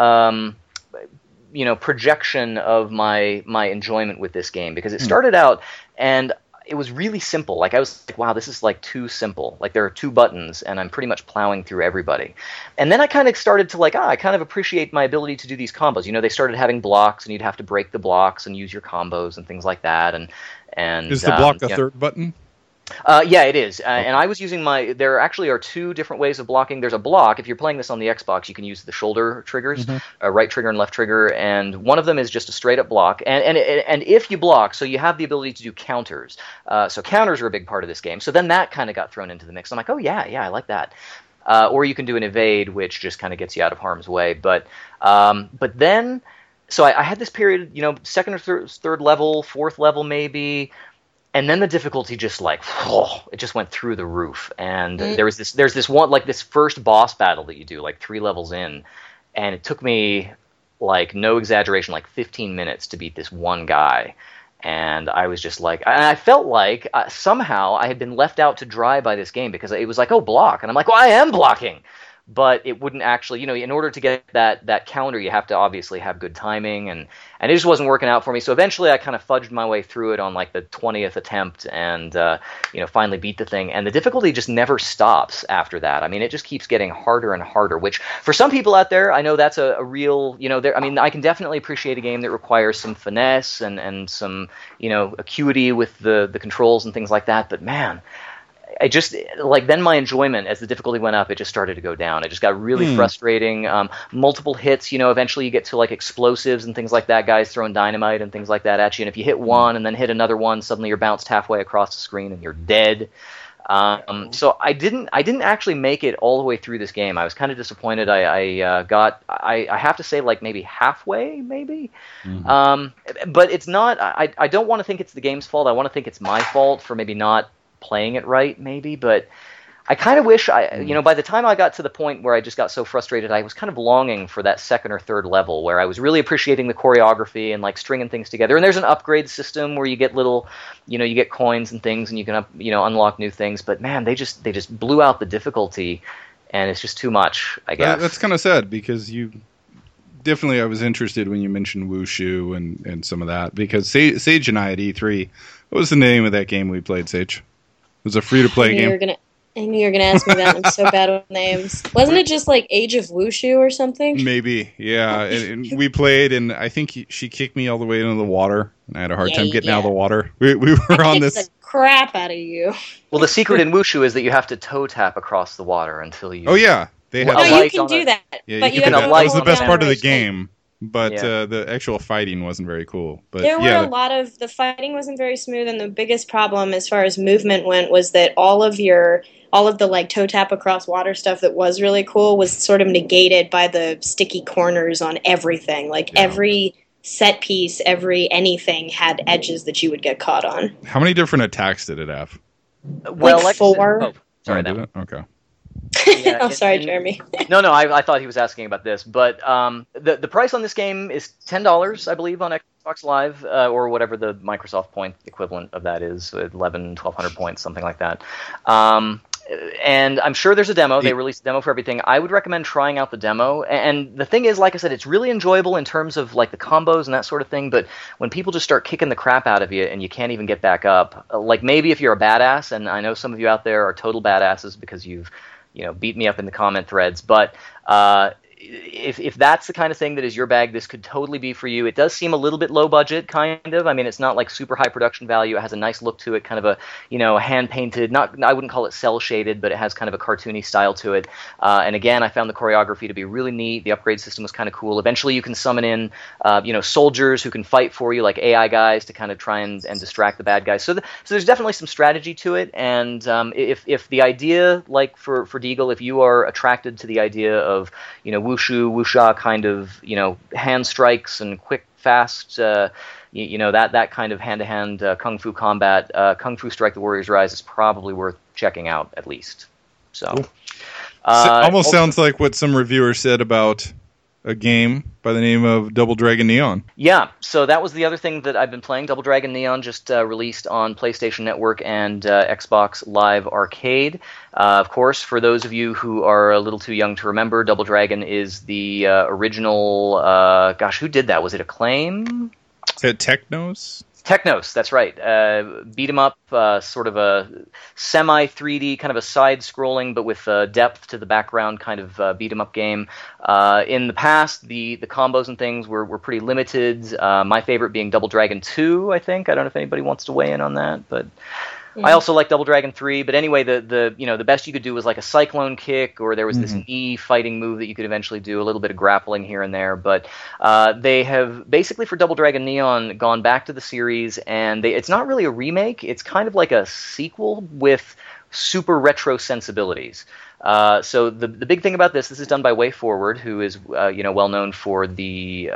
projection of my enjoyment with this game, because it started out and it was really simple. Like I was like, wow, this is like too simple. Like there are 2 buttons and I'm pretty much plowing through everybody. And then I kind of started to I kind of appreciate my ability to do these combos. They started having blocks, and you'd have to break the blocks and use your combos and things like that. And is the block a third button? Yeah, it is. And I was using there actually are 2 different ways of blocking. There's a block. If you're playing this on the Xbox, you can use the shoulder triggers, right trigger and left trigger, and one of them is just a straight up block. And if you block, so you have the ability to do counters. So counters are a big part of this game. So then that kind of got thrown into the mix. I'm like, oh yeah, I like that. Or you can do an evade, which just kind of gets you out of harm's way. But then, so I had this period, second or third level, fourth level maybe. And then the difficulty just it just went through the roof. And there's this one, like this first boss battle that you do, like 3 levels in. And it took me, like, no exaggeration, like 15 minutes to beat this one guy. And I was just like, and I felt like somehow I had been left out to dry by this game, because it was like, oh, block. And I'm like, well, I am blocking. but it wouldn't actually, in order to get that counter, you have to obviously have good timing, and it just wasn't working out for me. So eventually I kind of fudged my way through it on like the 20th attempt and, finally beat the thing. And the difficulty just never stops after that. I mean, it just keeps getting harder and harder, which for some people out there, I know that's a real, I can definitely appreciate a game that requires some finesse and some, acuity with the controls and things like that. But man, I just then my enjoyment as the difficulty went up, it just started to go down. It just got really frustrating. Multiple hits, eventually you get to like explosives and things like that, guys throwing dynamite and things like that at you. And if you hit one and then hit another one, suddenly you're bounced halfway across the screen and you're dead. So I didn't actually make it all the way through this game. I was kind of disappointed. I have to say like maybe halfway, maybe. But it's not. I don't want to think it's the game's fault. I want to think it's my fault for maybe not playing it right, maybe. But I kind of wish by the time I got to the point where I just got so frustrated, I was kind of longing for that second or third level where I was really appreciating the choreography and like stringing things together. And there's an upgrade system where you get little, you get coins and things and you can, unlock new things. But man, they just blew out the difficulty, and it's just too much, I guess. That's kind of sad because I was interested when you mentioned Wushu and some of that, because Sage and I at E3, what was the name of that game we played, Sage? It was a free-to-play game. I knew you were going to ask me that. I'm so bad with names. Wasn't it just like Age of Wushu or something? Maybe, yeah. And we played, and I think she kicked me all the way into the water, and I had a hard time getting out of the water. We were on this. The crap out of you. Well, the secret in Wushu is that you have to toe tap across the water until you. Oh yeah, they have. No, you can do that. Yeah, but you can. That was the best part of the game. But the actual fighting wasn't very cool. But there were a lot of the fighting wasn't very smooth, and the biggest problem as far as movement went was that all of the like toe tap across water stuff that was really cool was sort of negated by the sticky corners on everything. Like every set piece, every anything had edges that you would get caught on. How many different attacks did it have? Well, like 4. Oh, sorry, did it? Okay. Yeah, sorry, Jeremy. No, I thought he was asking about this, but the price on this game is $10, I believe, on Xbox Live, or whatever the Microsoft point equivalent of that is, 1,200 points, something like that. And I'm sure there's a demo. They released a demo for everything. I would recommend trying out the demo. And the thing is, like I said, it's really enjoyable in terms of like the combos and that sort of thing. But when people just start kicking the crap out of you and you can't even get back up, like maybe if you're a badass, and I know some of you out there are total badasses because you've beat me up in the comment threads, but if that's the kind of thing that is your bag, this could totally be for you. It does seem a little bit low budget, kind of. I mean, it's not like super high production value. It has a nice look to it, kind of a hand painted. I wouldn't call it cell shaded, but it has kind of a cartoony style to it. And again, I found the choreography to be really neat. The upgrade system was kind of cool. Eventually, you can summon in soldiers who can fight for you, like AI guys, to kind of try and distract the bad guys. So there's definitely some strategy to it. And if the idea, like for Deagle, if you are attracted to the idea of wuxia kind of, hand strikes and quick, fast, that kind of hand-to-hand kung fu combat, Kung Fu Strike the Warriors Rise is probably worth checking out, at least. So, cool. Almost sounds like what some reviewers said about a game by the name of Double Dragon Neon. Yeah, so that was the other thing that I've been playing. Double Dragon Neon just released on PlayStation Network and Xbox Live Arcade. Of course, for those of you who are a little too young to remember, Double Dragon is the original... who did that? Was it Acclaim? Is it Technos? Technos, that's right. Beat 'em up, sort of a semi-3D, kind of a side-scrolling, but with depth to the background kind of beat 'em up game. In the past, the combos and things were pretty limited. My favorite being Double Dragon 2, I think. I don't know if anybody wants to weigh in on that, but... I also like Double Dragon 3, but anyway, the best you could do was like a cyclone kick, or there was this knee fighting move that you could eventually do, a little bit of grappling here and there. But they have basically for Double Dragon Neon gone back to the series, and it's not really a remake; it's kind of like a sequel with super retro sensibilities. So the big thing about this is done by WayForward, who is well known for the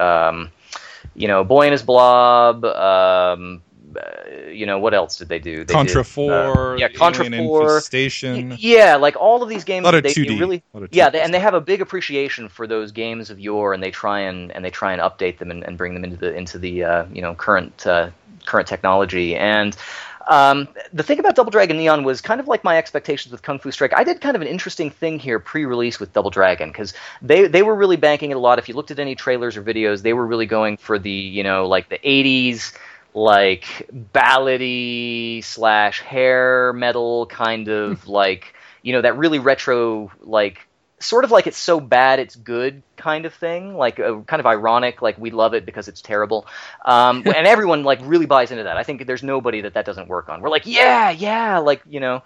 Boy and His Blob. What else did they do? They Contra 4, Contra 4, Station. Yeah, like all of these games. A lot of 2D. Really, and they have a big appreciation for those games of yore, and they try and update them and bring them into the current technology. And The thing about Double Dragon Neon was kind of like my expectations with Kung Fu Strike. I did kind of an interesting thing here pre-release with Double Dragon, because they were really banking it a lot. If you looked at any trailers or videos, they were really going for the, like the 80s, like ballady / hair metal kind of like, that really retro, like sort of like it's so bad it's good kind of thing, like kind of ironic, like we love it because it's terrible, and everyone like really buys into that. I think there's nobody that doesn't work on. We're like, yeah, like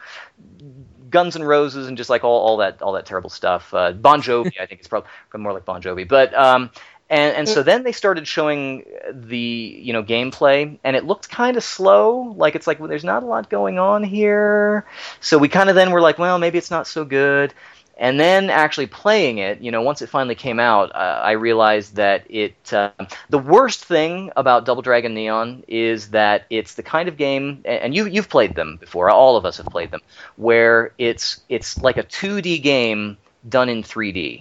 Guns N' Roses and just like all that terrible stuff. Bon Jovi, I think it's probably more like Bon Jovi, but and so then they started showing the gameplay, and it looked kind of slow. Like it's like, well, there's not a lot going on here. So we kind of then were like, well, maybe it's not so good. And then actually playing it, once it finally came out, I realized that the worst thing about Double Dragon Neon is that it's the kind of game, and you've played them before, all of us have played them, where it's like a 2D game done in 3D.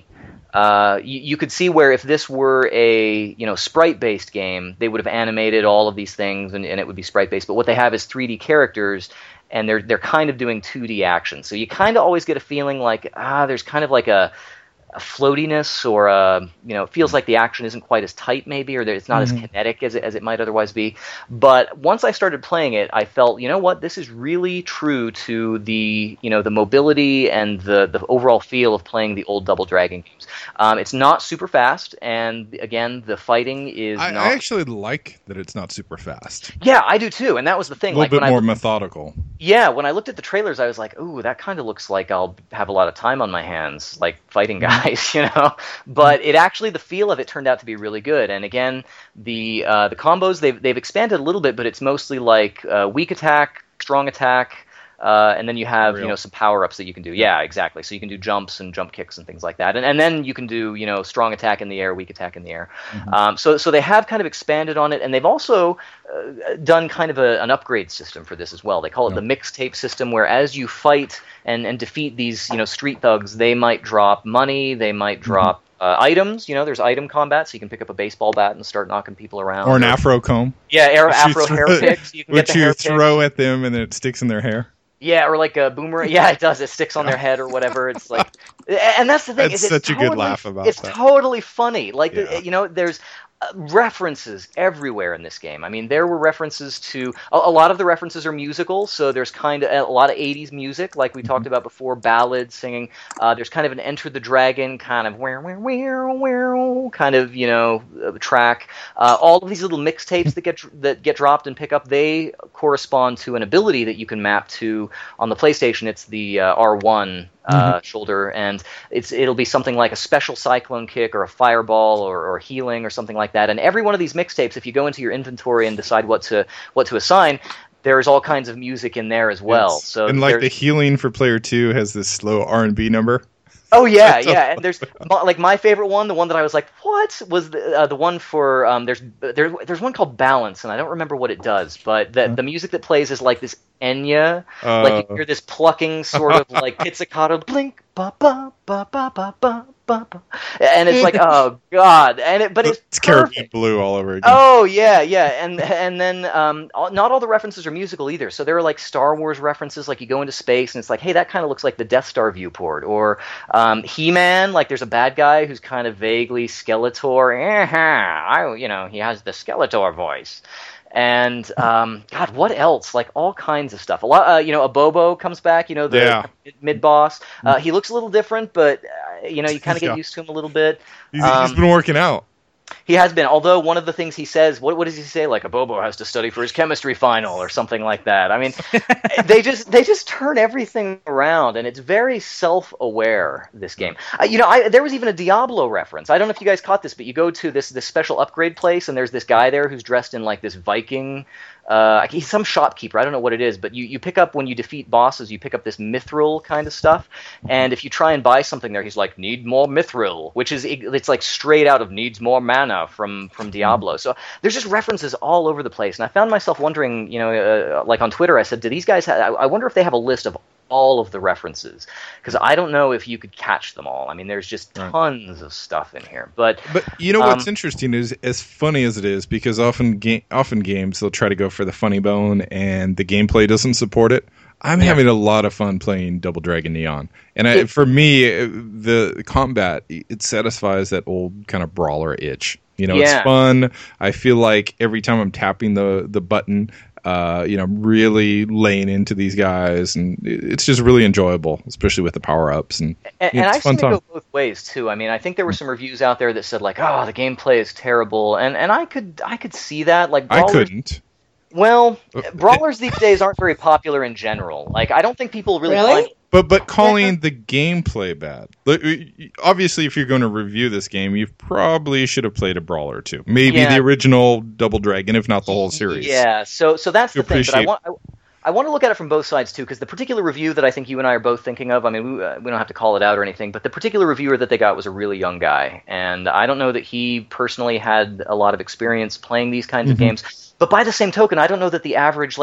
You could see where if this were a sprite-based game, they would have animated all of these things and it would be sprite-based. But what they have is 3D characters, and they're kind of doing 2D action. So you kind of always get a feeling like there's kind of like a floatiness, or it feels like the action isn't quite as tight maybe, or it's not as kinetic as it might otherwise be. But once I started playing it, I felt, what, this is really true to the the mobility and the overall feel of playing the old Double Dragon games. It's not super fast, and again, the fighting is I actually like that it's not super fast. Yeah, I do too, and that was the thing. A little bit more methodical. Yeah, when I looked at the trailers, I was like, ooh, that kind of looks like I'll have a lot of time on my hands, like fighting guys. But it actually, the feel of it turned out to be really good. And again, the combos, they've expanded a little bit, but it's mostly like weak attack, strong attack, and then you have some power ups that you can do. Yeah, exactly. So you can do jumps and jump kicks and things like that, and then you can do strong attack in the air, weak attack in the air. So they have kind of expanded on it, and they've also done kind of an upgrade system for this as well. They call it the mixtape system, where as you fight and defeat these street thugs, they might drop money, they might drop items. There's item combat, so you can pick up a baseball bat and start knocking people around. Or an afro comb. Yeah, afro hair picks. You can which you throw at them and then it sticks in their hair. Yeah, or like a boomerang. Yeah, it does. It sticks on their head or whatever. It's like, and that's the thing. It's such a good laugh about that. It's totally funny. Like, there's references everywhere in this game. I mean, there were references to a lot of the references are musical, so there's kind of a lot of 80s music, like we talked about before, ballads, singing. There's kind of an Enter the Dragon kind of kind of track. All of these little mixtapes that get dropped and pick up, they correspond to an ability that you can map to on the PlayStation. It's the R1 shoulder, and it'll be something like a special cyclone kick or a fireball or healing or something like that. And every one of these mixtapes, if you go into your inventory and decide what to assign, there's all kinds of music in there as well. Yes. So and like the healing for player 2 has this slow R&B number. Oh yeah, yeah, and there's like my favorite one, the one that I was like, what was the one for? There's one called Balance, and I don't remember what it does, but the music that plays is like this Enya, like you hear this plucking sort of like pizzicato, blink, ba ba ba ba ba ba ba, and it's like, oh god, but it's Caribbean Blue all over again. Oh yeah, and then not all the references are musical either. So there are like Star Wars references, like you go into space and it's like, hey, that kind of looks like the Death Star viewport, or He-Man, like there's a bad guy who's kind of vaguely Skeletor, he has the Skeletor voice. And God, what else? Like all kinds of stuff. A lot, a Bobo comes back. The mid boss. He looks a little different, but you kind of get used to him a little bit. He's been working out. He has been, although one of the things he says, what does he say? Like a Bobo has to study for his chemistry final or something like that. I mean, they just turn everything around, and it's very self-aware, this game. There was even a Diablo reference. I don't know if you guys caught this, but you go to this special upgrade place, and there's this guy there who's dressed in like this Viking. He's some shopkeeper. I don't know what it is, but you pick up, when you defeat bosses, you pick up this mithril kind of stuff, and if you try and buy something there, he's like, need more mithril, which is, it's like straight out of needs more mana from Diablo. So there's just references all over the place, and I found myself wondering, like on Twitter, I said, do these guys I wonder if they have a list of all of the references, because I don't know if you could catch them all. I mean, there's just tons of stuff in here. But you know what's interesting is, as funny as it is, because often games they'll try to go for the funny bone and the gameplay doesn't support it. I'm having a lot of fun playing Double Dragon Neon, and for me, the combat, it satisfies that old kind of brawler itch. You know, it's fun. I feel like every time I'm tapping the button, really laying into these guys, and it's just really enjoyable, especially with the power ups. And I've seen it go both ways too. I mean, I think there were some reviews out there that said like, "Oh, the gameplay is terrible," and I could see that. Like, I couldn't. Well, brawlers these days aren't very popular in general. Like, I don't think people really find... But calling the gameplay bad. Obviously, if you're going to review this game, you probably should have played a brawler too. Maybe the original Double Dragon, if not the whole series. Yeah, so that's the thing. But I want to look at it from both sides too, because the particular review that I think you and I are both thinking of, I mean, we don't have to call it out or anything, but the particular reviewer that they got was a really young guy, and I don't know that he personally had a lot of experience playing these kinds of games. But by the same token, I don't know that the average,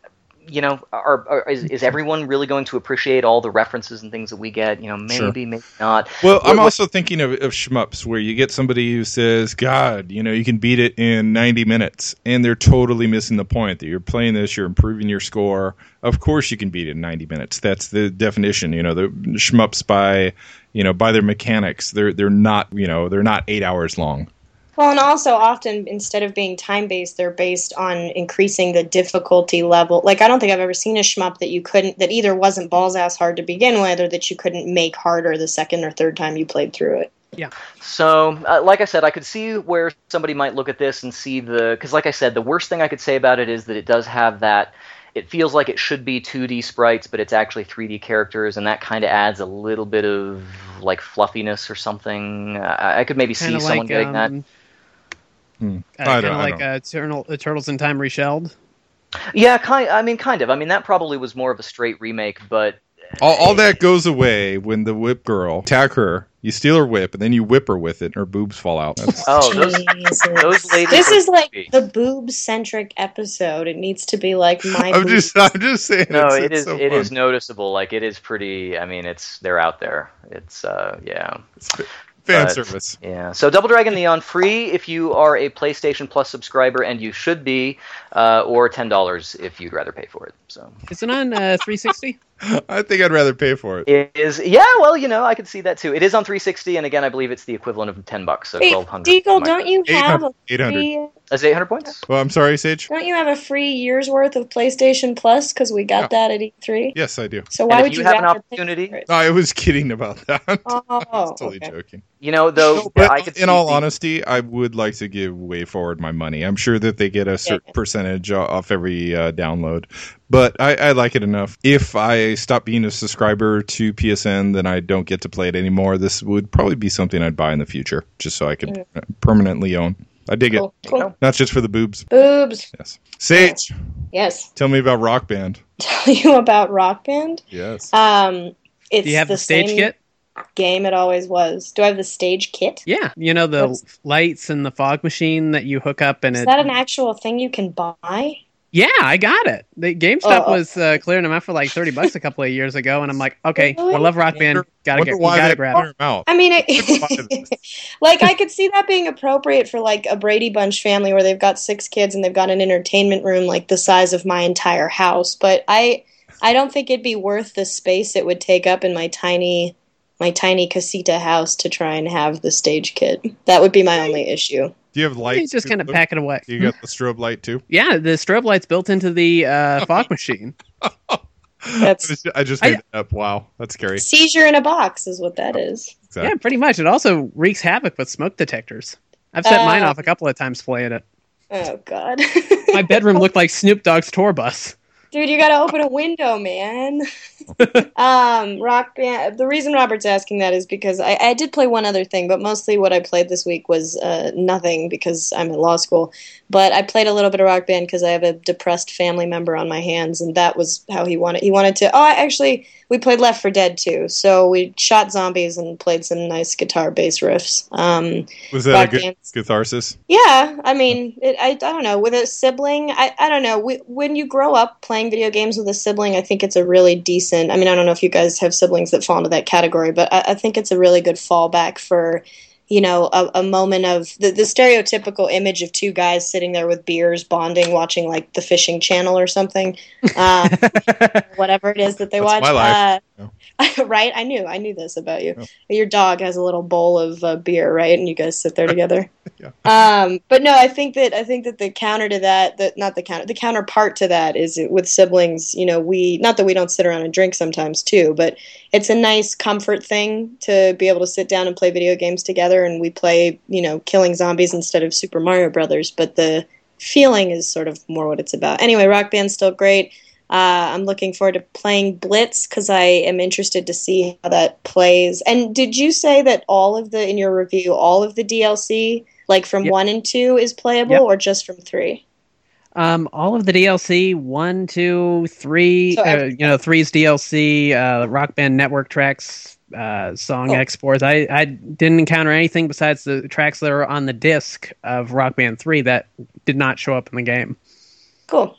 is everyone really going to appreciate all the references and things that we get? Maybe not. Well, I'm also thinking of shmups where you get somebody who says, God, you can beat it in 90 minutes, and they're totally missing the point that you're playing this, you're improving your score. Of course you can beat it in 90 minutes. That's the definition. The shmups by their mechanics, they're not 8 hours long. Well, and also often, instead of being time-based, they're based on increasing the difficulty level. Like, I don't think I've ever seen a shmup that either wasn't balls-ass hard to begin with, or that you couldn't make harder the second or third time you played through it. Yeah. So, like I said, I could see where somebody might look at this and see because like I said, the worst thing I could say about it is that it does have that, it feels like it should be 2D sprites, but it's actually 3D characters, and that kind of adds a little bit of, like, fluffiness or something. I could maybe see someone getting that. Kind of like Turtles in Time reshelled. Yeah, kind of. I mean, that probably was more of a straight remake, but all that goes away when the whip girl attack her. You steal her whip, and then you whip her with it, and her boobs fall out. Those ladies. This is like the boob-centric episode. It needs to be like my. I'm just saying. No, it is noticeable. Like, it is pretty. I mean, they're out there. It's fan service. Yeah. So Double Dragon Neon free if you are a PlayStation Plus subscriber, and you should be, or $10 if you'd rather pay for it. So is it on 360? I think I'd rather pay for it. It is. Yeah. Well, I could see that too. It is on 360, and again, I believe it's the equivalent of $10, so $1,200. Deagle, don't you have a 800? Is it 800 points? Well, I'm sorry, Sage. Don't you have a free year's worth of PlayStation Plus? Because we got that at E3. Yes, I do. So why would you have an opportunity? No, I was kidding about that. Oh, I was totally joking. But in all honesty, I would like to give WayForward my money. I'm sure that they get a certain percentage off every download, but I like it enough. If I stop being a subscriber to PSN, then I don't get to play it anymore. This would probably be something I'd buy in the future, just so I could permanently own. I dig it. Cool. Not just for the boobs. Boobs. Yes. Sage. Yes. Tell me about Rock Band. Tell you about Rock Band? Yes. It's Do you have the stage kit? Game it always was. Do I have the stage kit? Yeah. The lights and the fog machine that you hook up, and is that an actual thing you can buy? Yeah, I got it. The GameStop was clearing them out for like $30 a couple of years ago, and I'm like, okay, I love Rock Band. Gotta grab it. I mean, like, I could see that being appropriate for like a Brady Bunch family where they've got 6 kids and they've got an entertainment room like the size of my entire house. But I don't think it'd be worth the space it would take up in my tiny casita house to try and have the stage kit. That would be my only issue. Do you have lights? You just kind of pack it away. You got the strobe light too? Yeah, the strobe light's built into the fog machine. I just made that up. Wow, that's scary. Seizure in a box is what that is. Exactly. Yeah, pretty much. It also wreaks havoc with smoke detectors. I've set mine off a couple of times playing it. Oh, God. My bedroom looked like Snoop Dogg's tour bus. Dude, you gotta open a window, man. Rock Band. The reason Robert's asking that is because I did play one other thing, but mostly what I played this week was nothing because I'm in law school. But I played a little bit of Rock Band because I have a depressed family member on my hands, and that was how he wanted. He wanted to. Actually, we played Left 4 Dead too, so we shot zombies and played some nice guitar bass riffs. Was that a good catharsis? Yeah, I mean, I don't know. With a sibling, I don't know. When you grow up playing video games with a sibling, I think it's a really decent decent. I mean, I don't know if you guys have siblings that fall into that category, but I think it's a really good fallback for, a moment of the stereotypical image of two guys sitting there with beers, bonding, watching like the Fishing Channel or something, whatever it is that they watch. My life. Right? I knew this about you. Your dog has a little bowl of beer, right? And you guys sit there together. But no, I think that the counter to that, the counterpart to that is with siblings. Not that we don't sit around and drink sometimes too, but it's a nice comfort thing to be able to sit down and play video games together. And we play, killing zombies instead of Super Mario Brothers. But the feeling is sort of more what it's about. Anyway, Rock Band's still great. I'm looking forward to playing Blitz because I am interested to see how that plays. And did you say that in your review, all of the DLC, like from 1 and 2, is playable, or just from 3? All of the DLC, 1, 2, 3, 3's DLC, Rock Band network tracks, song exports. I didn't encounter anything besides the tracks that are on the disc of Rock Band 3 that did not show up in the game. Cool.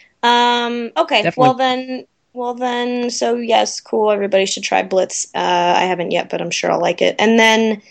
Okay. Definitely. Well then, so yes, cool. Everybody should try Blitz. I haven't yet, but I'm sure I'll like it. And then,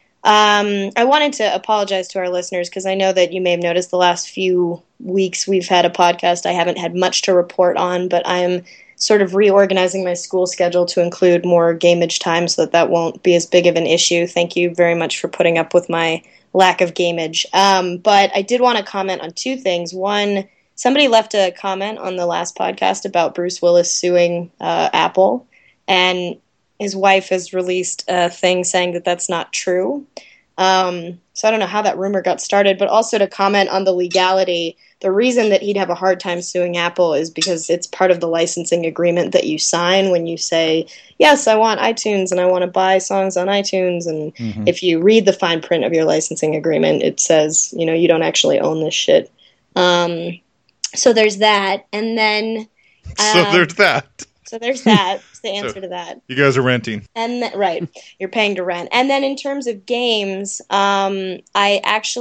I wanted to apologize to our listeners because I know that you may have noticed the last few weeks we've had a podcast. I haven't had much to report on, but I'm sort of reorganizing my school schedule to include more gameage time so that won't be as big of an issue. Thank you very much for putting up with my lack of gameage. But I did want to comment on two things. One, somebody left a comment on the last podcast about Bruce Willis suing Apple, and his wife has released a thing saying that that's not true. So I don't know how that rumor got started, but also to comment on the legality. The reason that he'd have a hard time suing Apple is because it's part of the licensing agreement that you sign when you say, yes, I want iTunes and I want to buy songs on iTunes. And if you read the fine print of your licensing agreement, it says, you don't actually own this shit. So there's that. And then... So there's that. That's the answer to that. You guys are renting. And right. You're paying to rent. And then in terms of games, I'm going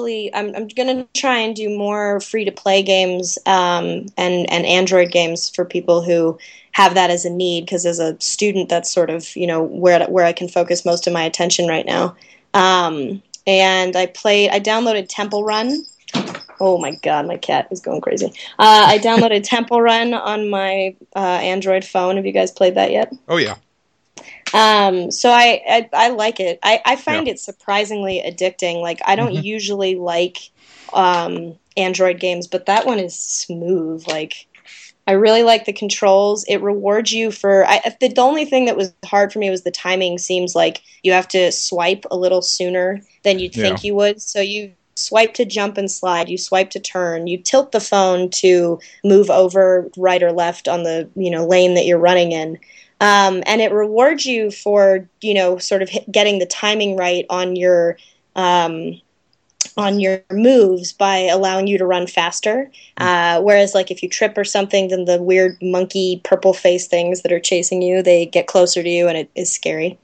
to try and do more free-to-play games and Android games for people who have that as a need, because as a student, that's sort of, where I can focus most of my attention right now. And I downloaded Temple Run. Oh my god, my cat is going crazy. I downloaded Temple Run on my Android phone. Have you guys played that yet? Oh yeah. So I like it. I find it surprisingly addicting. Like, I don't usually like Android games, but that one is smooth. Like, I really like the controls. It rewards you for... the only thing that was hard for me was the timing. Seems like you have to swipe a little sooner than you'd think you would. So you swipe to jump and slide, you swipe to turn, you tilt the phone to move over right or left on the lane that you're running in. And it rewards you for, sort of getting the timing right on your moves by allowing you to run faster. Whereas, like, if you trip or something, then the weird monkey purple face things that are chasing you, they get closer to you, and it is scary.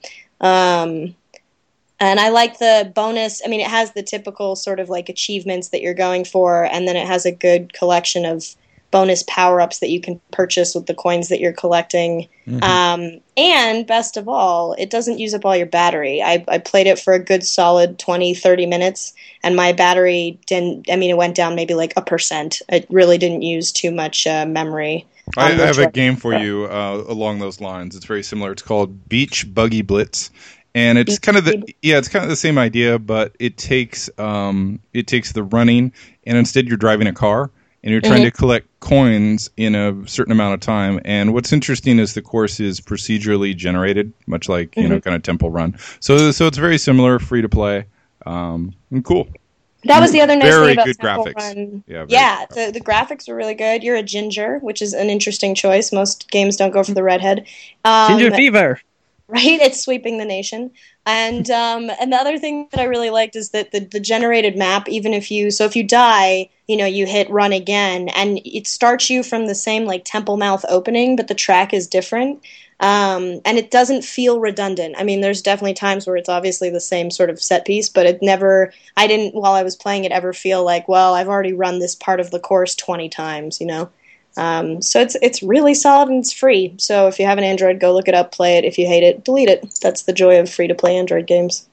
And I like the bonus. I mean, it has the typical sort of like achievements that you're going for, and then it has a good collection of bonus power-ups that you can purchase with the coins that you're collecting. And best of all, it doesn't use up all your battery. I played it for a good solid 20, 30 minutes, and my battery it went down maybe like 1%. It really didn't use too much memory. I have a game for you along those lines. It's very similar. It's called Beach Buggy Blitz. And it's kind of the same idea, but it takes the running, and instead you're driving a car, and you're trying to collect coins in a certain amount of time. And what's interesting is the course is procedurally generated, much like kind of Temple Run. So it's very similar, free to play, and cool. That was the other nice thing about Temple Run. The graphics were really good. You're a ginger, which is an interesting choice. Most games don't go for the redhead. Ginger fever. Right, it's sweeping the nation, and the other thing that I really liked is that the generated map, even if you die, you hit run again, and it starts you from the same like temple mouth opening, but the track is different, and it doesn't feel redundant. I mean, there's definitely times where it's obviously the same sort of set piece, but I didn't while I was playing it ever feel like, well, I've already run this part of the course 20 times, So it's really solid and it's free. So if you have an Android, go look it up, play it. If you hate it, delete it. That's the joy of free-to-play Android games.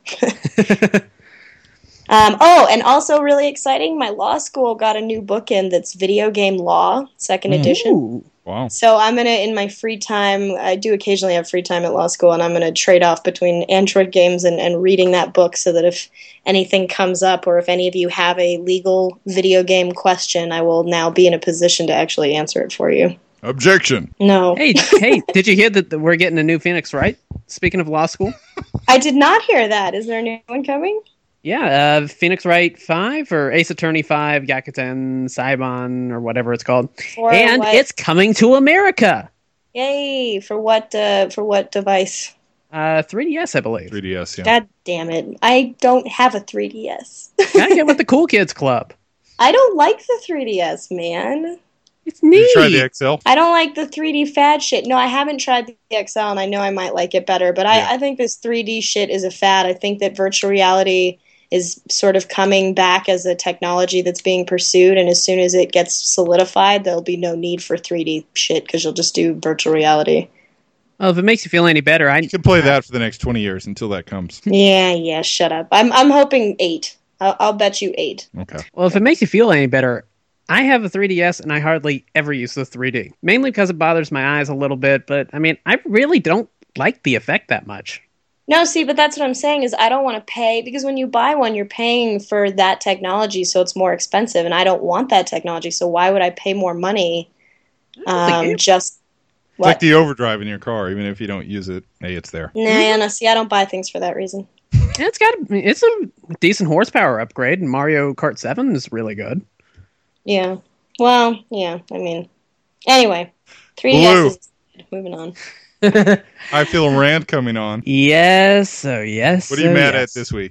And also really exciting, my law school got a new book in that's Video Game Law, 2nd edition. Wow. So I'm going to, in my free time, I do occasionally have free time at law school, and I'm going to trade off between Android games and reading that book so that if anything comes up or if any of you have a legal video game question, I will now be in a position to actually answer it for you. Objection. No. Hey, did you hear that we're getting a new Phoenix Wright? Speaking of law school? I did not hear that. Is there a new one coming? Yeah, Phoenix Wright 5 or Ace Attorney 5, Gyakuten, Saibon, or whatever it's called. It's coming to America. Yay! For what device? 3DS, I believe. 3DS, yeah. God damn it. I don't have a 3DS. Gotta get with the cool kids club. I don't like the 3DS, man. It's neat. Did you try the XL? I don't like the 3D fad shit. No, I haven't tried the XL, and I know I might like it better, but I think this 3D shit is a fad. I think that virtual reality is sort of coming back as a technology that's being pursued, and as soon as it gets solidified, there'll be no need for 3D shit, because you'll just do virtual reality. Well, if it makes you feel any better, you can play that for the next 20 years until that comes. Yeah, shut up. I'm hoping 8. I'll bet you 8. Okay. Well, if it makes you feel any better, I have a 3DS, and I hardly ever use the 3D. Mainly because it bothers my eyes a little bit, but, I mean, I really don't like the effect that much. No, see, but that's what I'm saying is I don't want to pay, because when you buy one, you're paying for that technology, so it's more expensive, and I don't want that technology, so why would I pay more money just... It's like the overdrive in your car, even if you don't use it, hey, it's there. No, see, I don't buy things for that reason. Yeah, it's a decent horsepower upgrade, and Mario Kart 7 is really good. Yeah. Well, yeah, I mean... Anyway, 3DS is... Moving on. I feel a rant coming on. Yes. What are you mad at this week?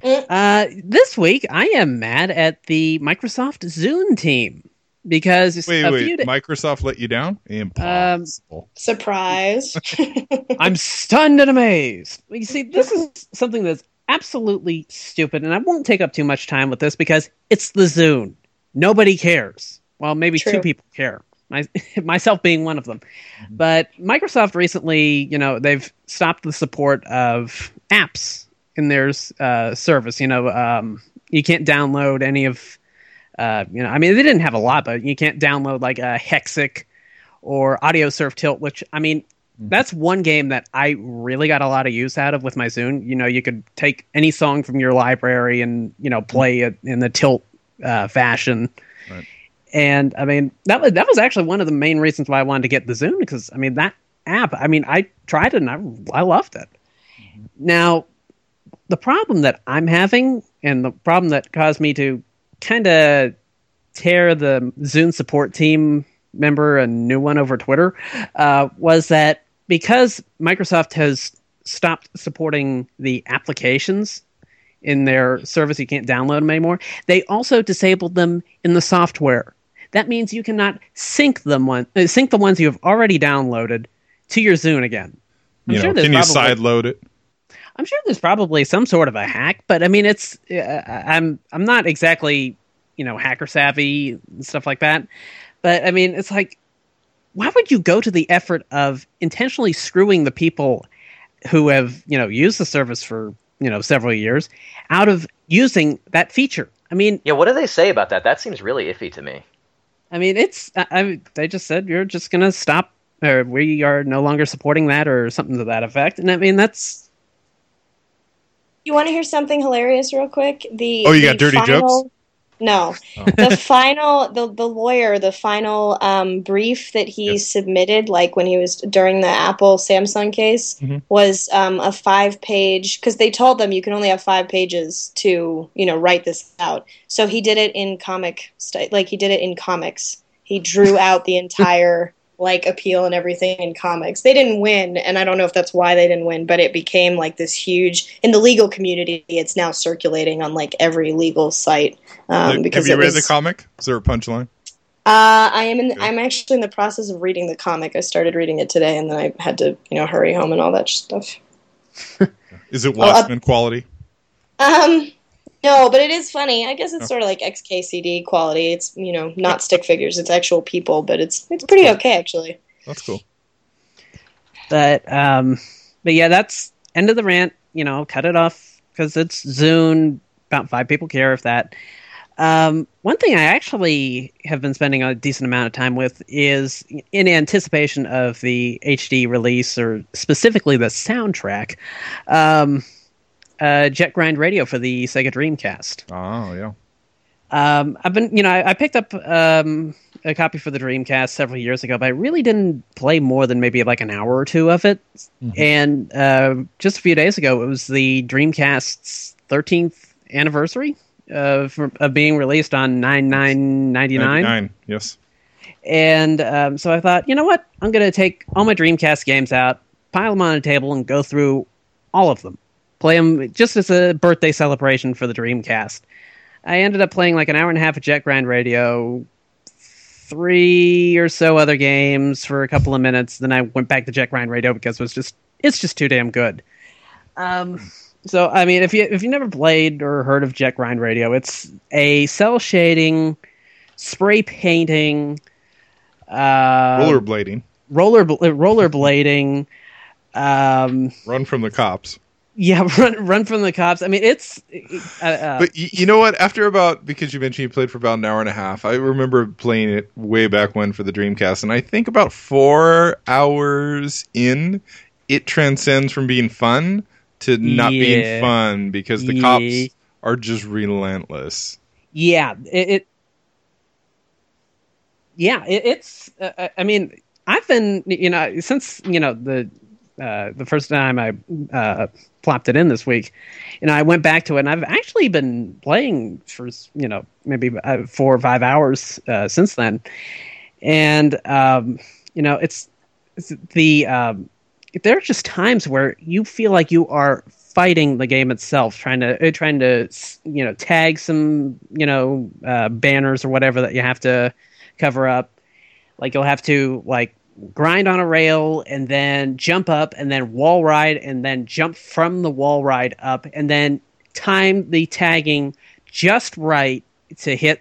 This week, I am mad at the Microsoft Zune team. Because Microsoft let you down? Impossible. Surprise. I'm stunned and amazed. You see, this is something that's absolutely stupid, and I won't take up too much time with this because it's the Zune. Nobody cares. Well, maybe two people care. Myself being one of them. But Microsoft recently, they've stopped the support of apps in their service. You can't download any of, I mean, they didn't have a lot, but you can't download like a Hexic or Audio Surf Tilt, which, I mean, that's one game that I really got a lot of use out of with my Zune. You could take any song from your library and, play it in the Tilt fashion. Right. And I mean, that was actually one of the main reasons why I wanted to get the Zune, because I mean, that app, I mean, I tried it and I loved it. Mm-hmm. Now, the problem that I'm having, and the problem that caused me to kind of tear the Zune support team member a new one over Twitter, was that because Microsoft has stopped supporting the applications in their service, you can't download them anymore, they also disabled them in the software. That means you cannot sync the ones you have already downloaded to your Zune again. Can you side load it? I'm sure there's probably some sort of a hack, but I mean, it's I'm not exactly hacker savvy and stuff like that. But I mean, it's like, why would you go to the effort of intentionally screwing the people who have used the service for several years out of using that feature? I mean, yeah. What do they say about that? That seems really iffy to me. I mean, they just said you're just gonna stop, or we are no longer supporting that, or something to that effect. And I mean, that's. You want to hear something hilarious, real quick? You got dirty jokes? No, the lawyer, the final brief that he submitted, like when he was during the Apple Samsung case, was a 5-page, because they told them you can only have 5 pages to write this out. So he did it in he did it in comics. He drew out the entire appeal and everything in comics. They didn't win, and I don't know if that's why they didn't win, but it became this huge, in the legal community, it's now circulating on every legal site. Because have you read the comic? Is there a punchline? I'm actually in the process of reading the comic. I started reading it today, and then I had to, hurry home and all that stuff. Is it Watchmen quality? No, but it is funny. I guess it's sort of like XKCD quality. It's, not stick figures. It's actual people, but it's pretty cool. Okay, actually. That's cool. But yeah, that's end of the rant. Cut it off because it's Zune. About 5 people care if that. One thing I actually have been spending a decent amount of time with is in anticipation of the HD release, or specifically the soundtrack, Jet Grind Radio for the Sega Dreamcast. Oh, yeah. I've been, I picked up a copy for the Dreamcast several years ago, but I really didn't play more than maybe like an hour or two of it. Mm-hmm. And just a few days ago, it was the Dreamcast's 13th anniversary of being released on 9/9/99. Yes. And so I thought, you know what? I'm going to take all my Dreamcast games out, pile them on a table, and go through all of them. Play them just as a birthday celebration for the Dreamcast. I ended up playing like an hour and a half of Jet Grind Radio, 3 or so other games for a couple of minutes. Then I went back to Jet Grind Radio because it's just too damn good. So I mean, if you never played or heard of Jet Grind Radio, it's a cell shading, spray painting, rollerblading, run from the cops. Yeah, run from the cops. I mean, it's... but you know what? Because you mentioned you played for about an hour and a half, I remember playing it way back when for the Dreamcast, and I think about 4 hours in, it transcends from being fun to not being fun, because the cops are just relentless. Yeah, it's... I mean, I've been, since, the first time I plopped it in this week, I went back to it, and I've actually been playing for, maybe 4 or 5 hours since then. And, it's the, there are just times where you feel like you are fighting the game itself, trying to tag some, banners or whatever that you have to cover up. Like, you'll have to, grind on a rail and then jump up and then wall ride and then jump from the wall ride up and then time the tagging just right to hit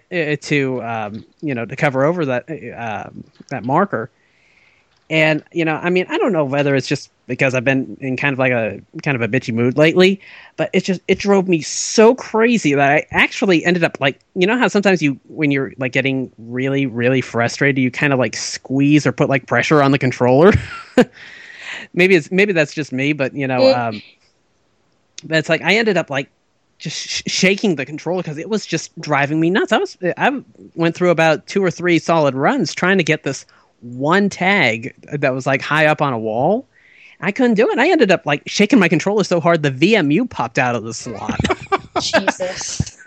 to cover over that marker. And I mean, I don't know whether it's just because I've been in kind of a bitchy mood lately, but it drove me so crazy that I actually ended up how sometimes when you're getting really, really frustrated, you kind of squeeze or put pressure on the controller. maybe that's just me, but that's I ended up just shaking the controller because it was just driving me nuts. I went through about 2 or 3 solid runs trying to get this one tag that was high up on a wall. I couldn't do it. I ended up shaking my controller so hard the VMU popped out of the slot. Jesus.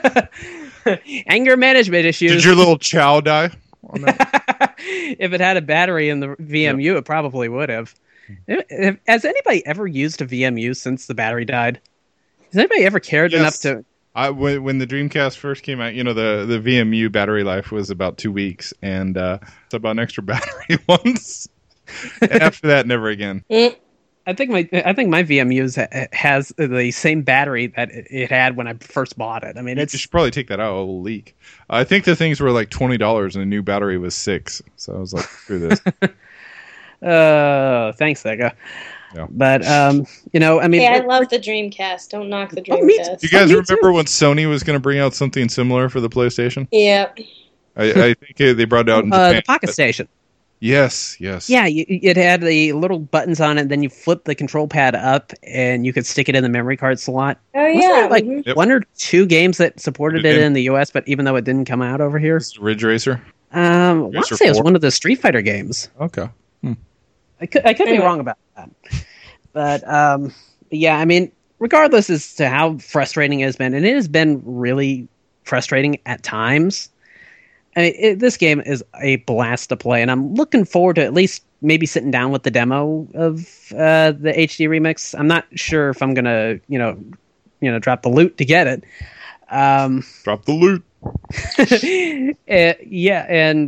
Anger management issues. Did your little chow die on that? If it had a battery in the VMU, it probably would have. Has anybody ever used a VMU since the battery died? Has anybody ever cared enough to... When the Dreamcast first came out, the VMU battery life was about 2 weeks, and it's about an extra battery once. And after that, never again. I think my VMU has the same battery that it had when I first bought it. I mean, you should probably take that out. It'll leak. I think the things were $20, and a new battery was $6. So I was like, screw this. Thanks, Sega. Yeah. But I mean, I love the Dreamcast. Don't knock the Dreamcast. Do you guys remember when Sony was going to bring out something similar for the PlayStation? Yeah. I think they brought it out in Japan. The Pocket Station. Yes. Yeah, it had the little buttons on it. Then you flip the control pad up, and you could stick it in the memory card slot. Oh yeah, Wasn't there 1 or 2 games that supported it in the US, but even though it didn't come out over here. Ridge Racer. I want to say it was one of the Street Fighter games. Okay. I could be wrong about that. But yeah, I mean, regardless as to how frustrating it has been, and it has been really frustrating at times. I mean, this game is a blast to play, and I'm looking forward to at least maybe sitting down with the demo of the HD remix. I'm not sure if I'm gonna, drop the loot to get it. Drop the loot. Yeah, and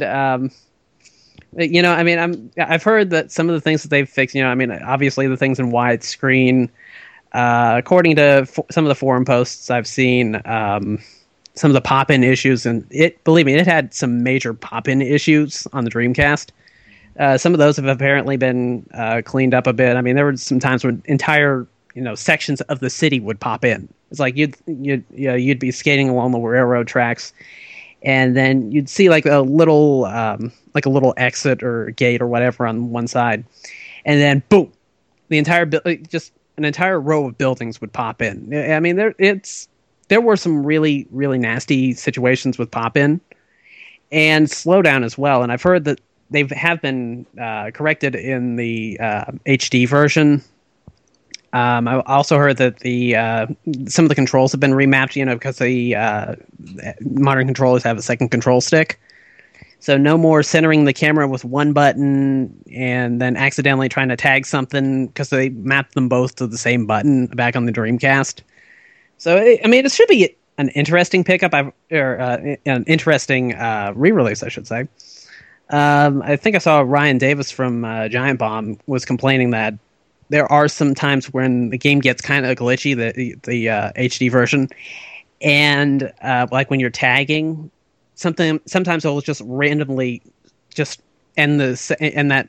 I mean, I've heard that some of the things that they've fixed. I mean, obviously the things in widescreen. According to some of the forum posts I've seen, some of the pop-in issues, and believe me, it had some major pop-in issues on the Dreamcast. Some of those have apparently been cleaned up a bit. I mean, there were some times when entire sections of the city would pop in. It's like you'd be skating along the railroad tracks, and then you'd see like a little exit or gate or whatever on one side, and then boom, the entire just an entire row of buildings would pop in. I mean, there were some really, really nasty situations with pop-in and slowdown as well. And I've heard that they have been corrected in the HD version. I also heard that some of the controls have been remapped, because the modern controllers have a second control stick. So no more centering the camera with one button and then accidentally trying to tag something because they mapped them both to the same button back on the Dreamcast. So, I mean, it should be an interesting pickup, or an interesting re-release, I should say. I think I saw Ryan Davis from Giant Bomb was complaining that there are some times when the game gets kind of glitchy, the HD version, and like when you're tagging, sometimes it'll just randomly just end that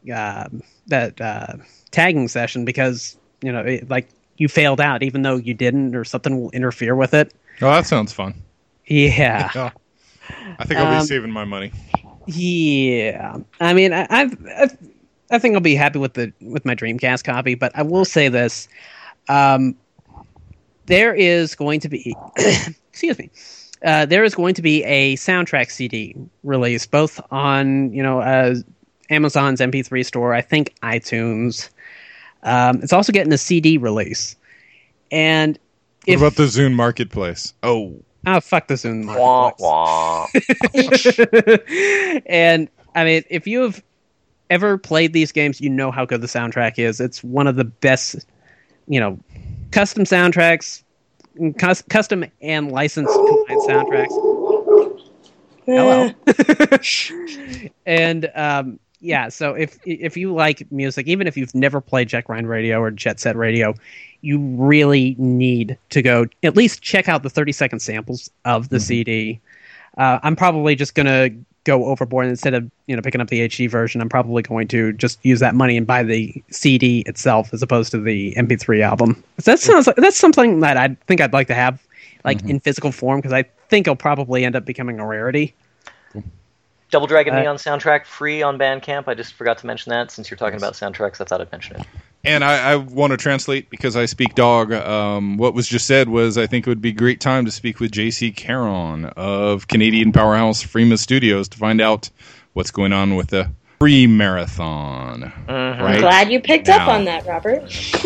tagging session because you failed out even though you didn't, or something will interfere with it. Oh, that sounds fun. Yeah. I think I'll be saving my money. Yeah. I mean, I think I'll be happy with my Dreamcast copy, but I will say this. There is going to be excuse me. There is going to be a soundtrack CD release, both on Amazon's MP3 store, I think iTunes. It's also getting a CD release. And what about the Zune Marketplace? Oh, fuck the Zune Marketplace. And I mean, if you have ever played these games, you know how good the soundtrack is. It's one of the best, custom soundtracks. Custom and licensed combined soundtracks. Hello. And so if you like music, even if you've never played Jet Grind Radio or Jet Set Radio, you really need to go at least check out the 30-second samples of the CD. I'm probably just gonna go overboard, and instead of picking up the HD version, I'm probably going to just use that money and buy the CD itself as opposed to the MP3 album. That sounds like that's something that I think I'd like to have in physical form, because I think it'll probably end up becoming a rarity. Cool. Double Dragon Neon soundtrack free on Bandcamp. I just forgot to mention that. Since you're talking about soundtracks, I thought I'd mention it. And I want to translate because I speak dog. What was just said was, I think it would be a great time to speak with JC Caron of Canadian powerhouse Frima Studios to find out what's going on with the free marathon. Mm-hmm. Right? I'm glad you picked up on that, Robert.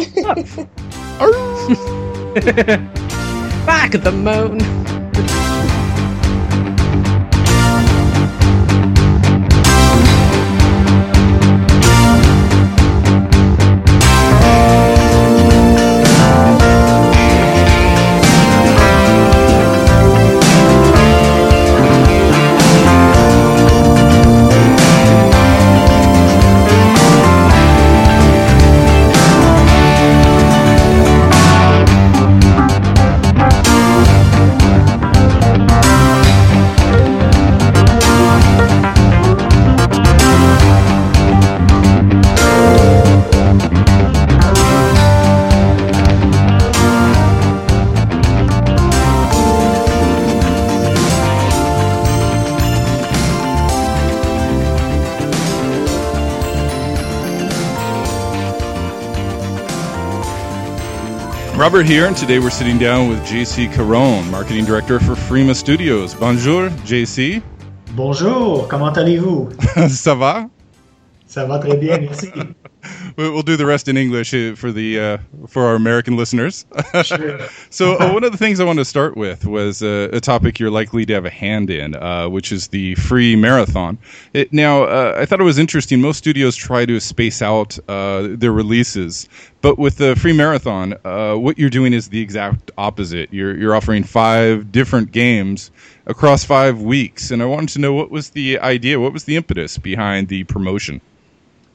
Back at the moon. Robert here, and today we're sitting down with JC Caron, Marketing Director for Frima Studios. Bonjour, JC. Bonjour, comment allez-vous? Ça va? Ça va très bien, merci. We'll do the rest in English for our American listeners. Sure. So one of the things I wanted to start with was a topic you're likely to have a hand in, which is the free marathon. I thought it was interesting. Most studios try to space out their releases, but with the free marathon, what you're doing is the exact opposite. You're offering 5 different games across 5 weeks, and I wanted to know, what was the idea, what was the impetus behind the promotion?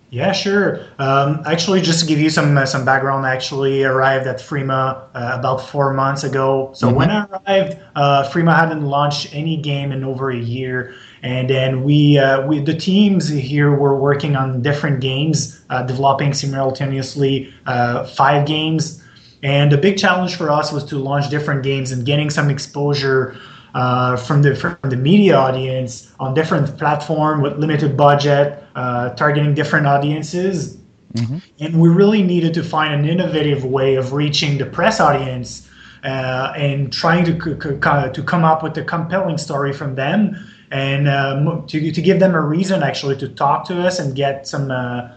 Yeah, sure. Actually, just to give you some background, I actually arrived at Frima about 4 months ago. So when I arrived, Frima hadn't launched any game in over a year, and then we the teams here were working on different games, developing simultaneously 5 games. And the big challenge for us was to launch different games and getting some exposure from the media audience on different platform with limited budget, targeting different audiences. And we really needed to find an innovative way of reaching the press audience and trying to come up with a compelling story from them and to give them a reason actually to talk to us and get some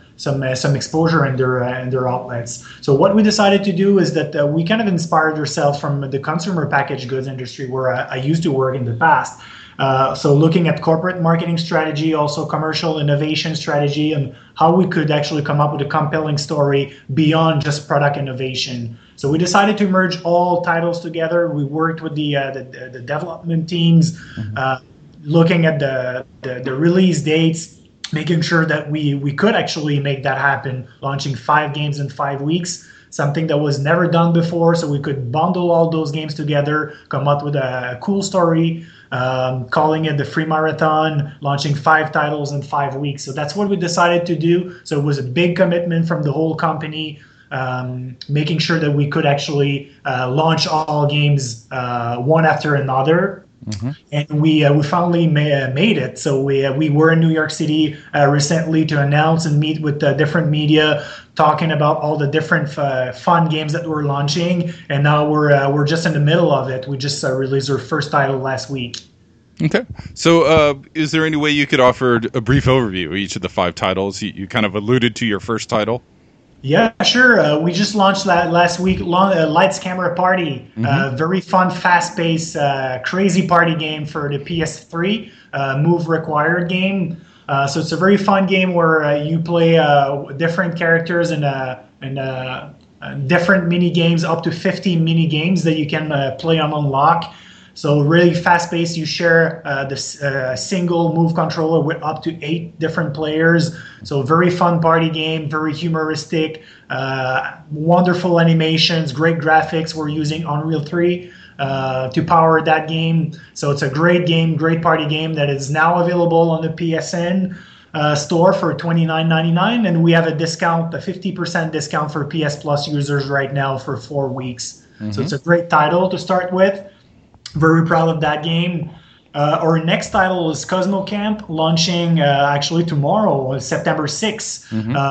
exposure in their outlets. So what we decided to do is that we kind of inspired ourselves from the consumer packaged goods industry where I used to work in the past. So looking at corporate marketing strategy, also commercial innovation strategy, and how we could actually come up with a compelling story beyond just product innovation. So we decided to merge all titles together. We worked with the development teams, looking at the release dates, making sure that we could actually make that happen, launching 5 games in 5 weeks, something that was never done before. So we could bundle all those games together, come up with a cool story, calling it the Free Marathon, launching 5 titles in 5 weeks. So that's what we decided to do. So it was a big commitment from the whole company, making sure that we could actually launch all games one after another. And we finally made it. So we were in New York City recently to announce and meet with different media, talking about all the different fun games that we're launching. And now we're just in the middle of it. We just released our first title last week. Okay. So is there any way you could offer a brief overview of each of the 5 titles? You kind of alluded to your first title. Yeah, sure. We just launched that last week, Lights Camera Party. Very fun, fast-paced, crazy party game for the PS3, move required game. So it's a very fun game where you play different characters and different mini games, up to 50 mini games that you can play on unlock. So really fast-paced. You share the single move controller with up to 8 different players. So very fun party game, very humoristic, wonderful animations, great graphics. We're using Unreal 3 to power that game. So it's a great game, great party game that is now available on the PSN store for $29.99. And we have a discount, a 50% discount for PS Plus users right now for 4 weeks. So it's a great title to start with. Very proud of that game. Our next title is Cosmo Camp, launching actually tomorrow, September 6th,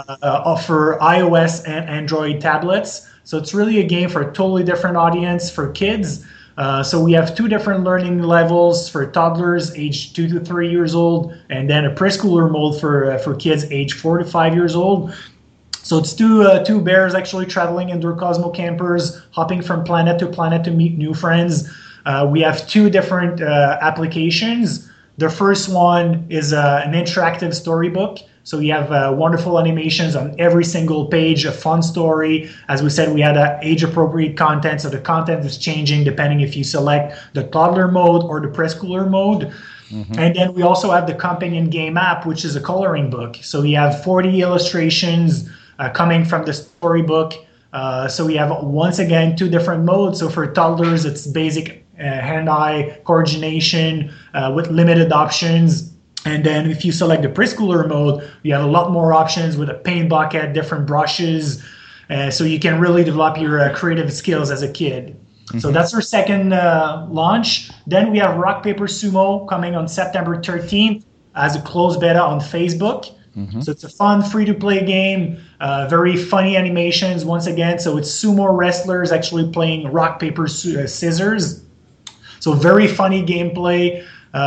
for iOS and Android tablets. So it's really a game for a totally different audience for kids. So we have 2 different learning levels for toddlers aged 2 to 3 years old, and then a preschooler mode for kids aged 4 to 5 years old. So it's two bears actually traveling in their Cosmo campers, hopping from planet to meet new friends. We have 2 different applications. The first one is an interactive storybook. So you have wonderful animations on every single page, a fun story. As we said, we had age-appropriate content, so the content is changing depending if you select the toddler mode or the preschooler mode. And then we also have the companion game app, which is a coloring book. So you have 40 illustrations coming from the storybook. So we have, once again, 2 different modes. So for toddlers, it's basic hand-eye coordination with limited options. And then if you select the preschooler mode, you have a lot more options with a paint bucket, different brushes. So you can really develop your creative skills as a kid. So that's our second launch. Then we have Rock Paper Sumo coming on September 13th as a closed beta on Facebook. So it's a fun, free-to-play game, very funny animations once again. So it's sumo wrestlers actually playing rock, paper, scissors. So very funny gameplay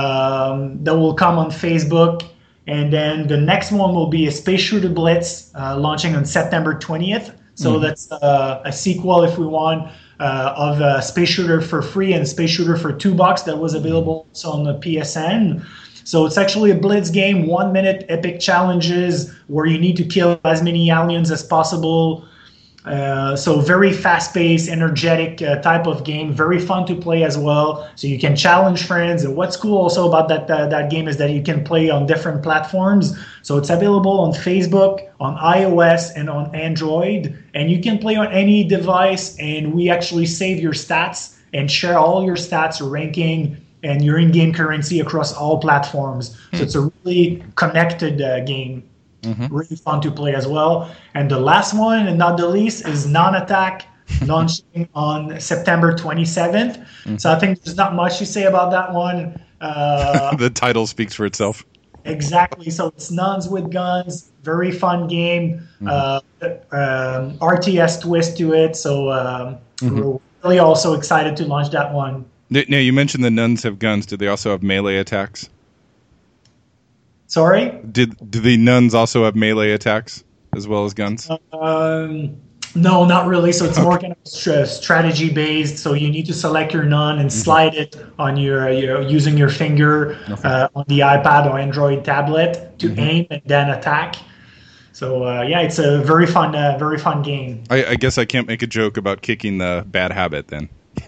that will come on Facebook. And then the next one will be a Space Shooter Blitz launching on September 20th. So that's a sequel, if we want, of Space Shooter for free and Space Shooter for $2 that was available on the PSN. So it's actually a blitz game, 1-minute epic challenges where you need to kill as many aliens as possible. So very fast-paced, energetic type of game, very fun to play as well. So you can challenge friends. And what's cool also about that game is that you can play on different platforms. So it's available on Facebook, on iOS, and on Android. And you can play on any device. And we actually save your stats and share all your stats, your ranking, and your in-game currency across all platforms. So it's a really connected game. Really fun to play as well. And the last one, and not the least, is Non-Attack, launching on September 27th. So I think there's not much to say about that one. The title speaks for itself. Exactly. So it's Nuns with Guns, very fun game. RTS twist to it. So we're really also excited to launch that one. Now, you mentioned the Nuns have guns. Do they also have melee attacks? Sorry? Do the nuns also have melee attacks as well as guns? No, not really. So it's more kind of strategy based. So you need to select your nun and slide it on your using your finger on the iPad or Android tablet to aim and then attack. So it's a very fun game. I guess I can't make a joke about kicking the bad habit then.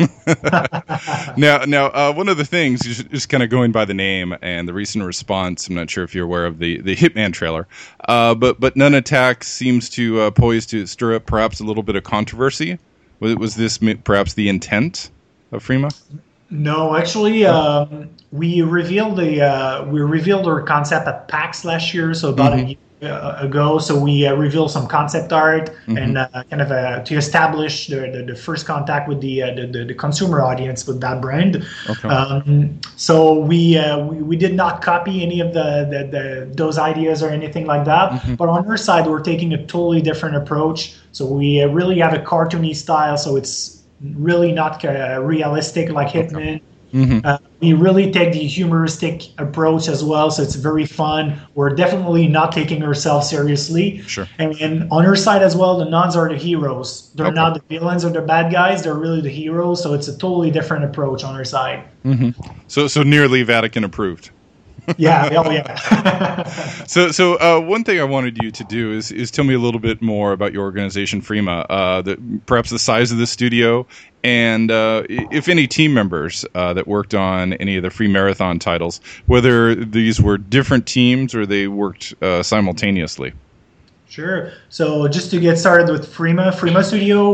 Now, one of the things, just kind of going by the name and the recent response, I'm not sure if you're aware of the Hitman trailer, but Non-Attack seems to poised to stir up perhaps a little bit of controversy. Was this perhaps the intent of Frima? No, actually, we revealed our concept at PAX last year, so about a year ago. So we revealed some concept art and kind of to establish the first contact with the consumer audience with that brand. Okay. So we did not copy any of those ideas or anything like that. But on our side, we're taking a totally different approach. So we really have a cartoony style. So it's really not realistic like Hitman. We really take the humoristic approach as well, so it's very fun. We're definitely not taking ourselves seriously. Sure. And on our side as well, the nuns are the heroes. They're not the villains or the bad guys. They're really the heroes, so it's a totally different approach on our side. So nearly Vatican approved. Yeah. So one thing I wanted you to do is tell me a little bit more about your organization, Frima, perhaps the size of the studio, and if any team members that worked on any of the Free Marathon titles, whether these were different teams or they worked simultaneously. Sure. So just to get started with Frima Studio,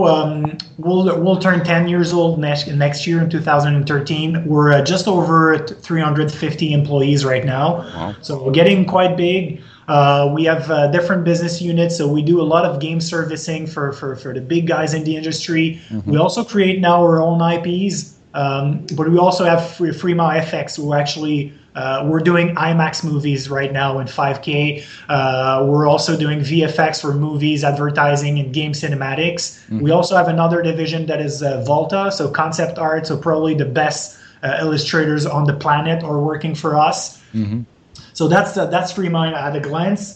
we'll turn 10 years old next year in 2013. We're just over 350 employees right now. Wow. So we're getting quite big. We have different business units, so we do a lot of game servicing for the big guys in the industry. We also create now our own IPs, but we also have Frima FX, who actually we're doing IMAX movies right now in 5K. We're also doing VFX for movies, advertising, and game cinematics. We also have another division that is Volta, so concept art. So probably the best illustrators on the planet are working for us. So that's Frima at a glance.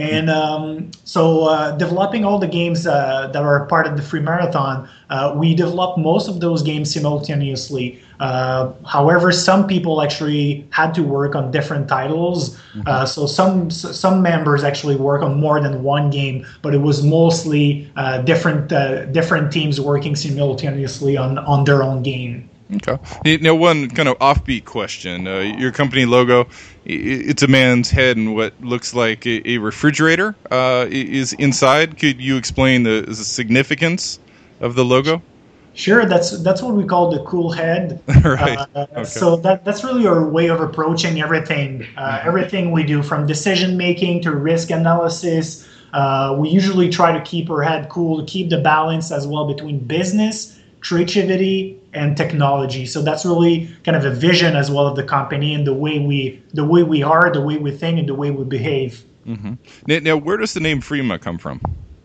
And so developing all the games that are part of the Free Marathon, we developed most of those games simultaneously. However, some people actually had to work on different titles. So some members actually work on more than one game, but it was mostly different teams working simultaneously on their own game. Okay. Now, one kind of offbeat question. Your company logo, it's a man's head and what looks like a refrigerator is inside. Could you explain the significance of the logo? Sure, that's what we call the cool head. Right. So that's really our way of approaching everything. Everything we do, from decision making to risk analysis. We usually try to keep our head cool, to keep the balance as well between business, creativity, and technology. So that's really kind of a vision as well of the company and the way we are, the way we think, and the way we behave. Now, where does the name Frima come from?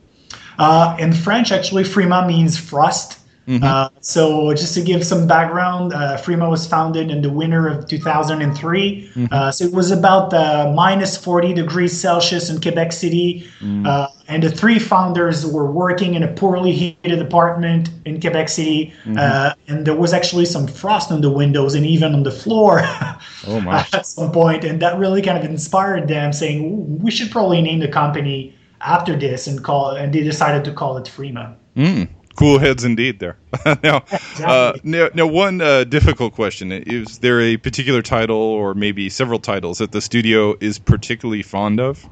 In French, actually, Frima means frost. So just to give some background, Frima was founded in the winter of 2003. So it was about minus 40 degrees Celsius in Quebec City. And the three founders were working in a poorly heated apartment in Quebec City. And there was actually some frost on the windows and even on the floor at some point. And that really kind of inspired them, saying, we should probably name the company after this and they decided to call it Frema. Cool heads indeed there. Now, now, one difficult question. Is there a particular title or maybe several titles that the studio is particularly fond of?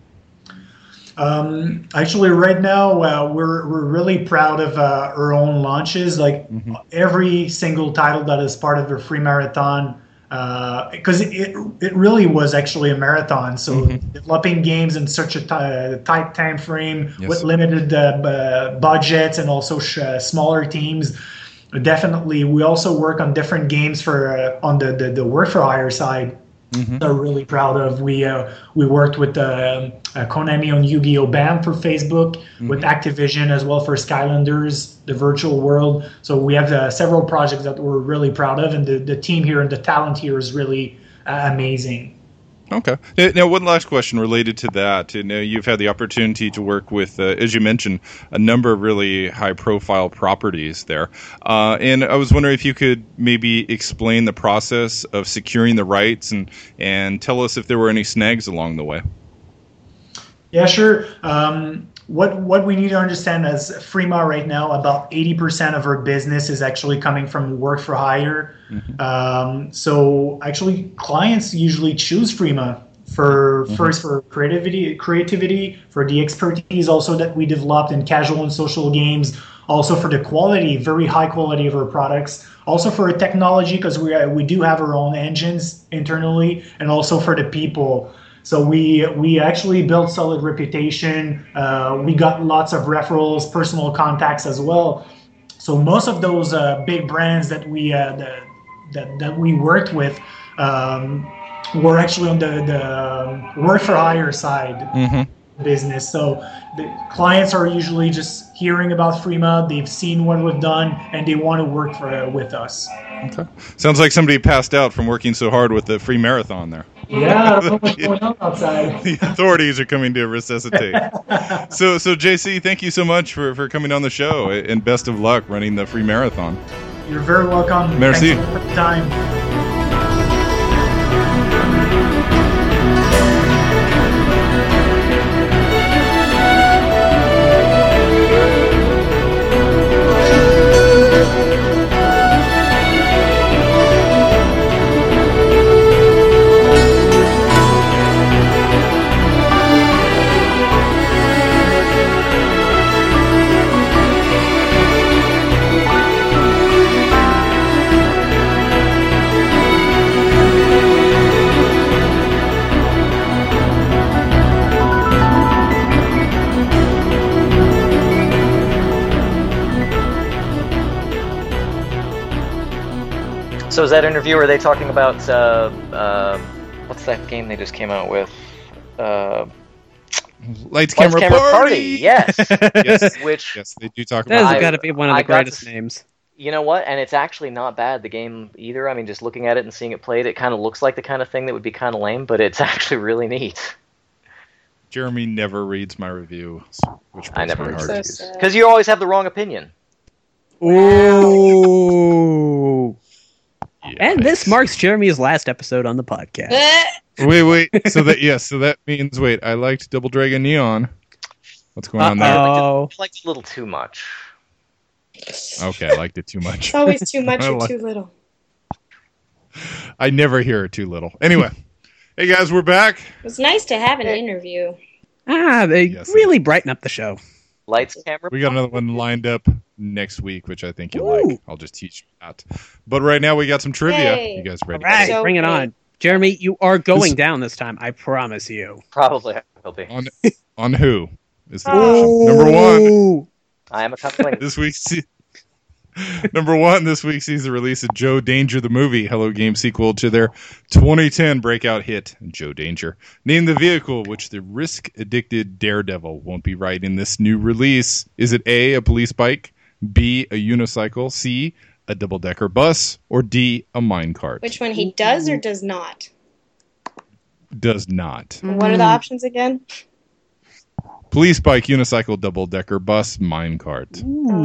Actually, right now, we're really proud of our own launches. Like every single title that is part of the free marathon, because it really was actually a marathon. So developing games in such a tight time frame with limited budgets and also smaller teams. Definitely, we also work on different games for on the work for hire side. Are really proud of. We worked with Konami on Yu-Gi-Oh! BAM for Facebook, with Activision as well for Skylanders, the virtual world. So we have several projects that we're really proud of, and the team here and the talent here is really amazing. Okay. Now, one last question related to that. You've had the opportunity to work with, as you mentioned, a number of really high-profile properties there. And I was wondering if you could maybe explain the process of securing the rights and tell us if there were any snags along the way. Yeah, sure. What we need to understand as Frema right now, about 80% of our business is actually coming from work for hire. So actually, clients usually choose Frema first for creativity, for the expertise also that we developed in casual and social games, also for the quality, very high quality of our products, also for technology because we do have our own engines internally, and also for the people. So we actually built solid reputation. We got lots of referrals, personal contacts as well. So most of those big brands that we worked with were actually on the work for hire side business. So the clients are usually just hearing about Frema. They've seen what we've done, and they want to work with us. Okay. Sounds like somebody passed out from working so hard with the free marathon there. Yeah, I don't know what's going on outside. The authorities are coming to resuscitate. So JC, thank you so much for coming on the show, and best of luck running the free marathon. You're very welcome. Merci. Thanks for the time. So is that interview, are they talking about, what's that game they just came out with? Lights, Camera, Party! Yes. Yes, they do talk about That's got to be one of the greatest names. You know what? And it's actually not bad, the game, either. I mean, just looking at it and seeing it played, it kind of looks like the kind of thing that would be kind of lame, but it's actually really neat. Jeremy never reads my reviews, which I never read reviews. Because you always have the wrong opinion. Ooh. Yeah, and this marks Jeremy's last episode on the podcast. Wait. So that means I liked Double Dragon Neon. What's going on there? I liked it a little too much. Okay, I liked it too much. It's always too much or too little. I never hear it too little. Anyway, hey guys, we're back. It was nice to have an interview. They really brighten up the show. Lights, camera. We got another one lined up next week, which I think you'll like. I'll just teach you that. But right now we got some trivia. Yay. You guys ready? All right, bring it on. Jeremy, you are going down this time. I promise you. Probably I will be. On who? Is the question. Number one. I am a coupling. Number one this week sees the release of Joe Danger the Movie, Hello Game sequel to their 2010 breakout hit, Joe Danger. Name the vehicle which the risk-addicted Daredevil won't be riding this new release. Is it A, a police bike, B, a unicycle, C, a double-decker bus, or D, a minecart? Which one he does or does not? Does not. What are the options again? Police bike, unicycle, double-decker bus, minecart.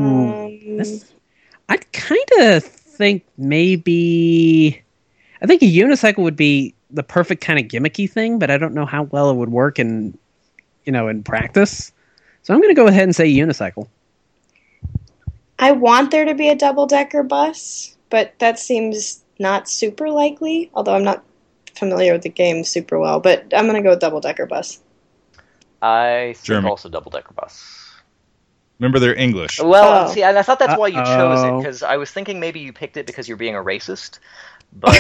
I'd kind of think maybe... I think a unicycle would be the perfect kind of gimmicky thing, but I don't know how well it would work in in practice. So I'm going to go ahead and say unicycle. I want there to be a double-decker bus, but that seems not super likely, although I'm not familiar with the game super well, but I'm going to go with double-decker bus. I think also double-decker bus. Remember, they're English. Well, see, I thought that's why you chose it, because I was thinking maybe you picked it because you're being a racist, but...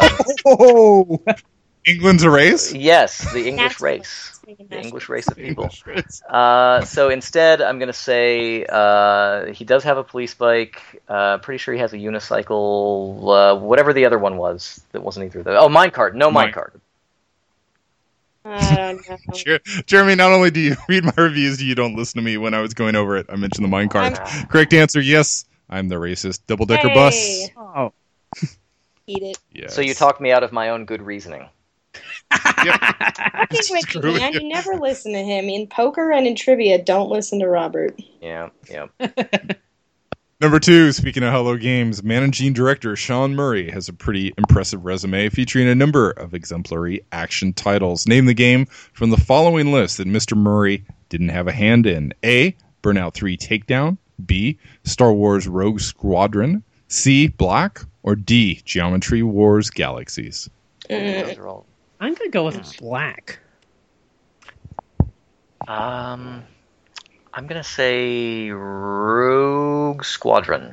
England's a race? Yes, the English race. The English race of people. So instead, I'm going to say he does have a police bike. Pretty sure he has a unicycle. Whatever the other one was that wasn't either of those. Oh, minecart. No minecart. I don't know. Jeremy, not only do you read my reviews, you don't listen to me when I was going over it. I mentioned the minecart. Correct answer, yes. I'm the racist. Double-decker bus. Oh. Eat it. Yes. So you talked me out of my own good reasoning. Man, you never listen to him. In poker and in trivia, don't listen to Robert. Yeah. Number 2, speaking of Hello Games, managing director Sean Murray has a pretty impressive resume featuring a number of exemplary action titles. Name the game from the following list that Mr. Murray didn't have a hand in. A, Burnout 3 Takedown. B, Star Wars Rogue Squadron. C, Black. Or D, Geometry Wars Galaxies. Those are all... I'm going to go with Black. I'm going to say Rogue Squadron.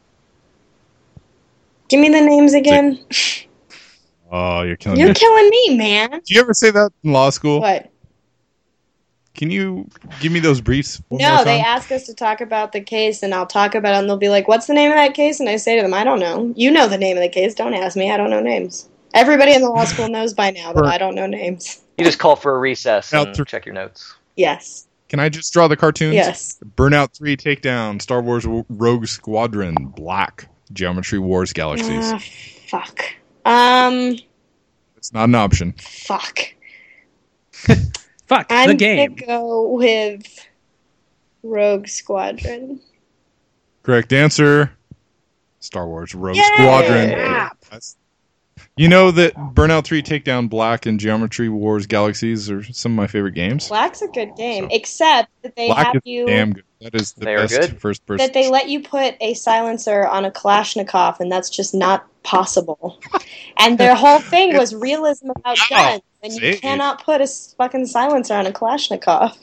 Give me the names again. Oh, you're killing me. You're killing me, man. Do you ever say that in law school? What? Can you give me those briefs? No, they ask us to talk about the case, and I'll talk about it, and they'll be like, what's the name of that case? And I say to them, I don't know. You know the name of the case. Don't ask me. I don't know names. Everybody in the law school knows by now that I don't know names. You just call for a recess and check your notes. Yes. Can I just draw the cartoons? Yes. Burnout 3 Takedown, Star Wars Rogue Squadron, Black, Geometry Wars Galaxies. Fuck. It's not an option. Fuck. Fuck, the game. I'm gonna go with Rogue Squadron. Correct answer. Star Wars Rogue Squadron. You know that Burnout 3 Takedown, Black, and Geometry Wars Galaxies are some of my favorite games. Black's a good game, except that they Black have is you... damn good. That is the best first person. That they let you put a silencer on a Kalashnikov, and that's just not possible. And their whole thing was realism about guns, and you cannot put a fucking silencer on a Kalashnikov.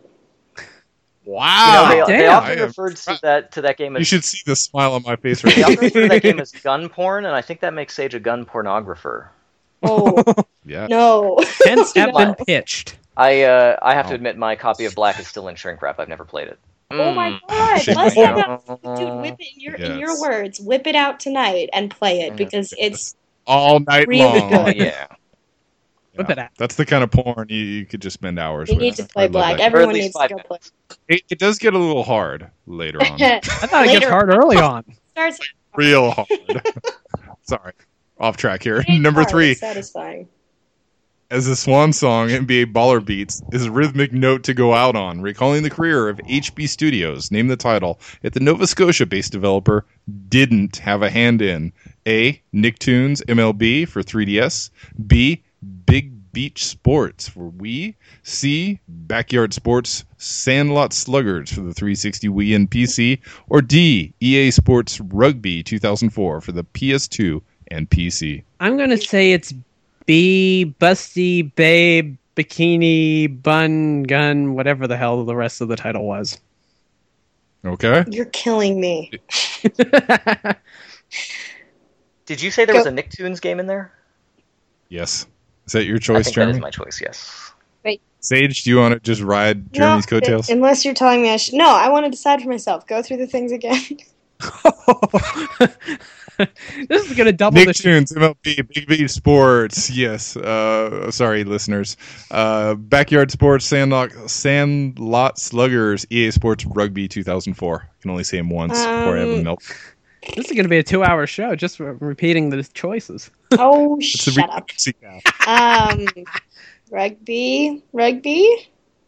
Wow! They often referred to that game as... You should see the smile on my face right now. They now. often refer to that game as gun porn, and I think that makes Sage a gun pornographer. Oh. Yeah. No. Tents have been pitched. I have to admit my copy of Black is still in shrink wrap. I've never played it. Oh my god! Let's have dude, whip it in your words. Whip it out tonight and play it because it's all night really long. good. Yeah. Whip it out. That's the kind of porn you could just spend hours with. You need to play Black. Everyone needs to go play. It does get a little hard later on. I thought it gets hard early on. Starts real hard. Sorry, off track here. Number 3. Satisfying. As a swan song, NBA Baller Beats is a rhythmic note to go out on, recalling the career of HB Studios. Name the title that the Nova Scotia-based developer didn't have a hand in. A, Nicktoons MLB for 3DS. B, Big Beach Sports for Wii. C, Backyard Sports Sandlot Sluggers for the 360 Wii and PC. Or D, EA Sports Rugby 2004 for the PS2 and PC. I'm going to say it's B, Busty, Babe, Bikini, Bun, Gun, whatever the hell the rest of the title was. Okay. You're killing me. Did you say there was a Nicktoons game in there? Yes. Is that your choice, I think Jeremy? that is my choice, yes. Wait. Sage, do you want to just ride Jeremy's coattails? Unless you're telling me I should. No, I want to decide for myself. Go through the things again. This is going to double Nicktoons, MLB, Big Beach Sports, yes. Sorry, listeners. Backyard Sports, Sandlot Sluggers, EA Sports Rugby 2004. I can only say them once before I have a milk. This is going to be a 2-hour show just repeating the choices. Oh, shut up. Rugby.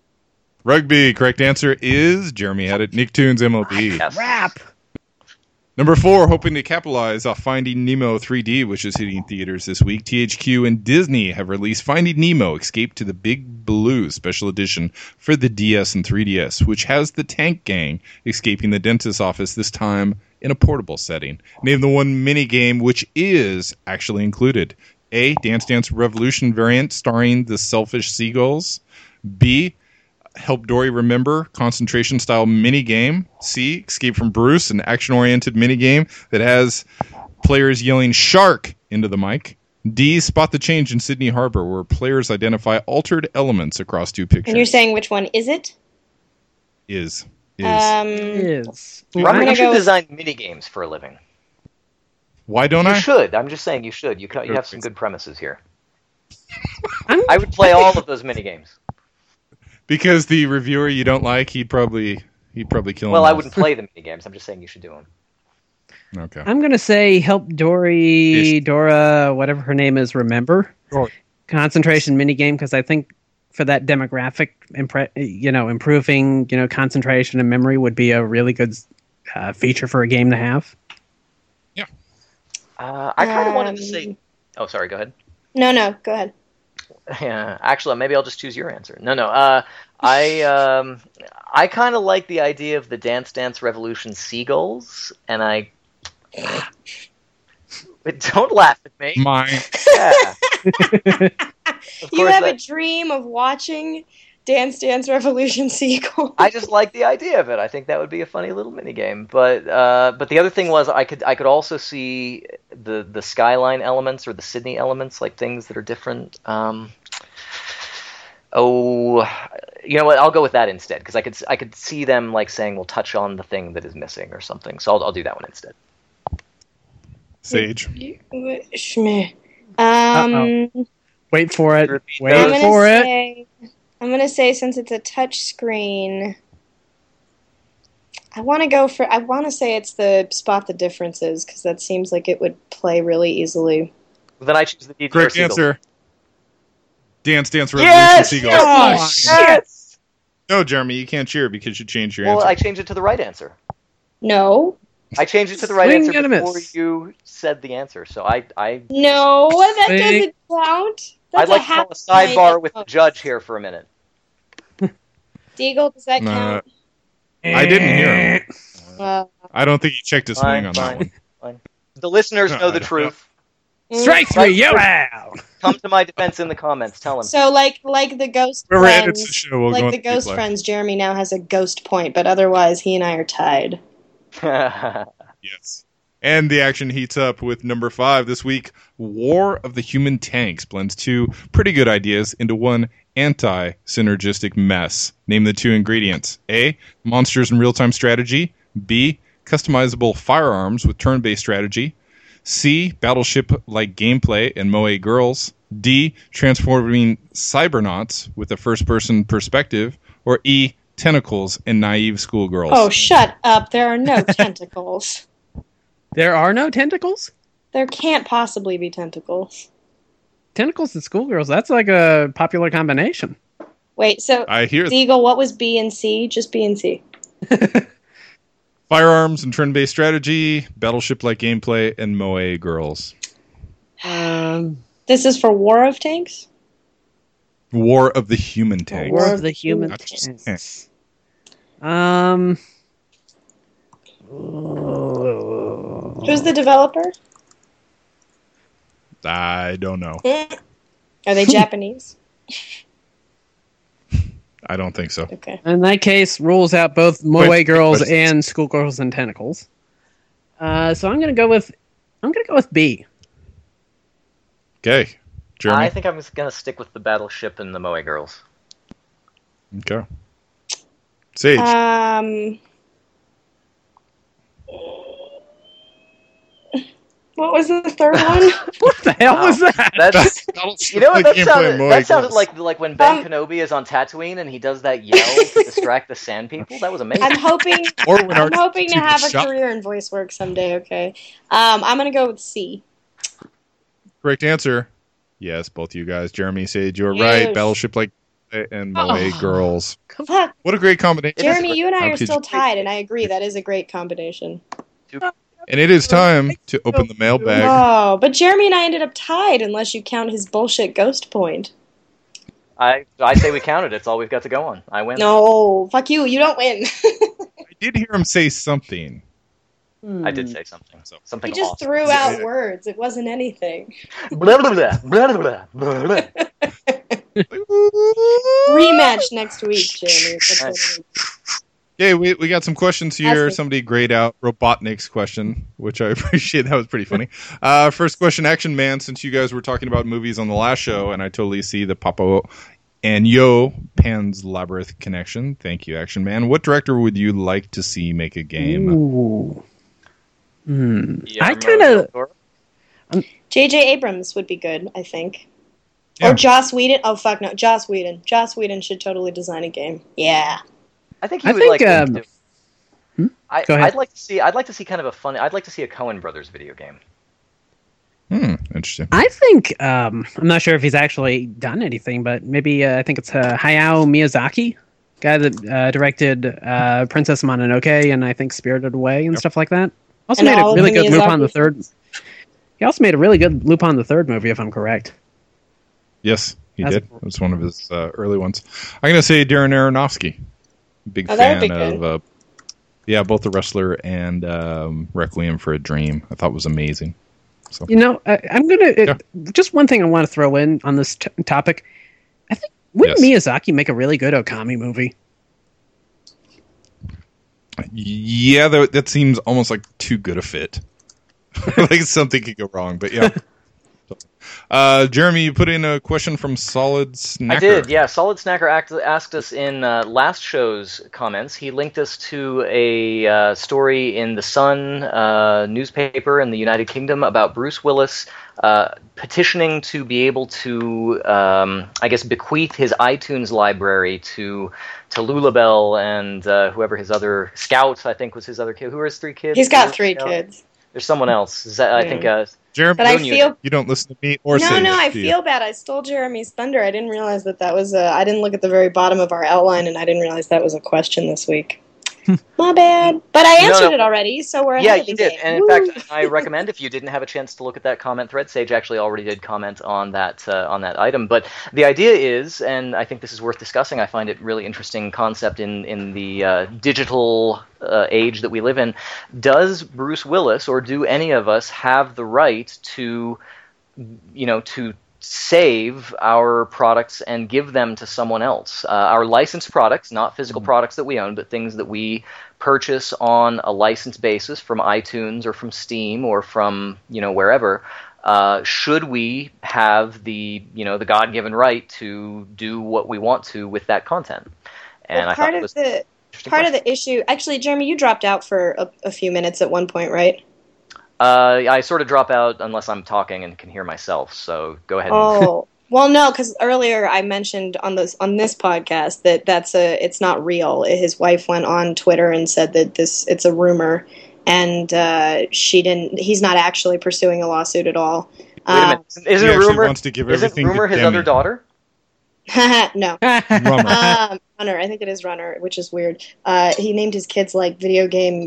Rugby. Correct answer is Jeremy had it. Nicktoons MLB. Rap. Number 4, hoping to capitalize off Finding Nemo 3D, which is hitting theaters this week. THQ and Disney have released Finding Nemo: Escape to the Big Blue Special Edition for the DS and 3DS, which has the Tank Gang escaping the dentist's office, this time in a portable setting. Name the one minigame which is actually included. A, Dance Dance Revolution variant starring the Selfish Seagulls. B, Help Dory Remember concentration-style minigame. C, Escape from Bruce, an action-oriented minigame that has players yelling "Shark" into the mic. D, Spot the Change in Sydney Harbor, where players identify altered elements across 2 pictures. And you're saying which one is it? Is. Robert, you should design minigames for a living. Why don't I? You should. I'm just saying you should. You have some good premises here. I would play all of those minigames. Because the reviewer you don't like, he'd probably kill him. Well, I wouldn't play the minigames. I'm just saying you should do them. Okay. I'm going to say Help Dora, whatever her name is, remember. Concentration minigame, because I think for that demographic, improving, concentration and memory would be a really good feature for a game to have. Yeah. I kind of wanted to say... Oh, sorry, go ahead. No, go ahead. Yeah, actually, maybe I'll just choose your answer. No. I kind of like the idea of the Dance Dance Revolution Seagulls, and I... But don't laugh at me. Mine. Yeah. You have a dream of watching Dance Dance Revolution Seagulls. I just like the idea of it. I think that would be a funny little minigame. But the other thing was I could also see the Skyline elements or the Sydney elements, like things that are different. You know what? I'll go with that instead, because I could see them like saying, "We'll touch on the thing that is missing" or something. So I'll do that one instead. Sage. Wait for it. I'm gonna say, since it's a touch screen, I want to say it's the Spot the Differences, because that seems like it would play really easily. Then I choose the DDR Correct Seagulls. answer. Dance Dance Revolution Seagulls. Yes! No, Jeremy, you can't cheer because you changed your answer. Well, I changed it to the right answer. No. I changed it to the right answer before you said the ansser, so I No, that doesn't count. I'd like to call a sidebar with the judge here for a minute. Deagle, does that count? I didn't hear him. I don't think he checked his swing on that one. Fine. The listeners know the truth. Strike 3, you're out! Come to my defense in the comments. Tell him. So, like the ghost friends, the ghost friends, Jeremy now has a ghost point, but otherwise he and I are tied. Yes. And the action heats up with number 5 this week. War of the Human Tanks blends 2 pretty good ideas into one anti-synergistic mess. Name the 2 ingredients. A, monsters and real-time strategy. B, customizable firearms with turn-based strategy. C, battleship-like gameplay and Moe Girls. D, transforming cybernauts with a first-person perspective. Or E, tentacles and naive schoolgirls. Oh, shut up. There are no tentacles. There are no tentacles? There can't possibly be tentacles. Tentacles and schoolgirls, that's like a popular combination. Wait, so I hear Deagle, what was B and C? Just B and C. Firearms and turn-based strategy, battleship-like gameplay, and Moe Girls. This is for War of Tanks? War of the Human Tanks. War of the Human Tanks. Who's the developer? I don't know. Are they Japanese? I don't think so. Okay. In that case, rules out both Moe Girls and Schoolgirls and Tentacles. So I'm gonna go with B. Okay. Jeremy? I think I'm just gonna stick with the Battleship and the Moe Girls. Okay. Sage. What was the third one? What the hell was that? You know what? That sounded like when Ben Kenobi is on Tatooine and he does that yell to distract the Sand People. That was amazing. I'm hoping to have a career in voice work someday. Okay. I'm gonna go with C. Correct answer. Yes, both you guys. Jeremy, Sage, you're right. Battleship like and Moe Girls. What a great combination. Jeremy, you and I are still tied, and I agree that is a great combination. And it is time to open the mailbag. Oh, but Jeremy and I ended up tied unless you count his bullshit ghost point. I say we counted. It's all we've got to go on. I win. No, fuck you. You don't win. I did hear him say something. I did say something. So something. He just threw out words. It wasn't anything. Blah, blah, blah, blah, blah, blah, blah. Rematch next week, Jeremy. Yeah, we got some questions here. Somebody grayed out Robotnik's question, which I appreciate. That was pretty funny. First question, Action Man, since you guys were talking about movies on the last show, and I totally see the Papo and Yo Pan's Labyrinth connection. Thank you, Action Man. What director would you like to see make a game? Ooh. I kind of... J.J. Abrams would be good, I think. Yeah. Or Joss Whedon. Oh, fuck no. Joss Whedon. Joss Whedon should totally design a game. Yeah. I think I'd like to see kind of a fun. I'd like to see a Coen Brothers video game. Interesting. I think I'm not sure if he's actually done anything, but maybe I think it's Hayao Miyazaki, guy that directed Princess Mononoke and I think Spirited Away and stuff like that. Also made a really good Lupin the Third. He also made a really good Lupin the Third movie, if I'm correct. Yes, he did. That's one of his early ones. I'm going to say Darren Aronofsky. Big fan of, both The Wrestler and Requiem for a Dream. I thought was amazing. So, I'm gonna just one thing I want to throw in on this topic. I think wouldn't Miyazaki make a really good Okami movie? Yeah, that seems almost like too good a fit. Like something could go wrong, but yeah. Jeremy, you put in a question from Solid Snacker. I did, yeah. Solid Snacker asked us in last show's comments. He linked us to a story in the Sun newspaper in the United Kingdom about Bruce Willis petitioning to be able to, bequeath his iTunes library to Lulabelle and whoever his other Scout, I think, was his other kid. Who are his three kids? He's got three kids. There's someone else. I think. Jeremy, but you don't listen to me or say No, I feel bad. I stole Jeremy's thunder. I didn't realize that was I didn't look at the very bottom of our outline, and I didn't realize that was a question this week. My bad. But I answered it already, so we're ahead of the game. Yeah, you did. And in fact, I recommend if you didn't have a chance to look at that comment thread, Sage actually already did comment on that item. But the idea is, and I think this is worth discussing, I find it really interesting concept in the digital age that we live in. Does Bruce Willis or do any of us have the right to save our products and give them to someone else? Our licensed products, not physical products that we own, but things that we purchase on a license basis from iTunes or from Steam or from wherever. Should we have the God-given right to do what we want to with that content? And I thought it was part of the issue. Actually, Jeremy, you dropped out for a few minutes at one point, right? I sort of drop out unless I'm talking and can hear myself. So go ahead. Oh, well, no, because earlier I mentioned on this podcast that it's not real. His wife went on Twitter and said that it's a rumor, and he's not actually pursuing a lawsuit at all. Wait a minute. Isn't rumor his other daughter? No. Runner. I think it is Runner, which is weird. He named his kids like video game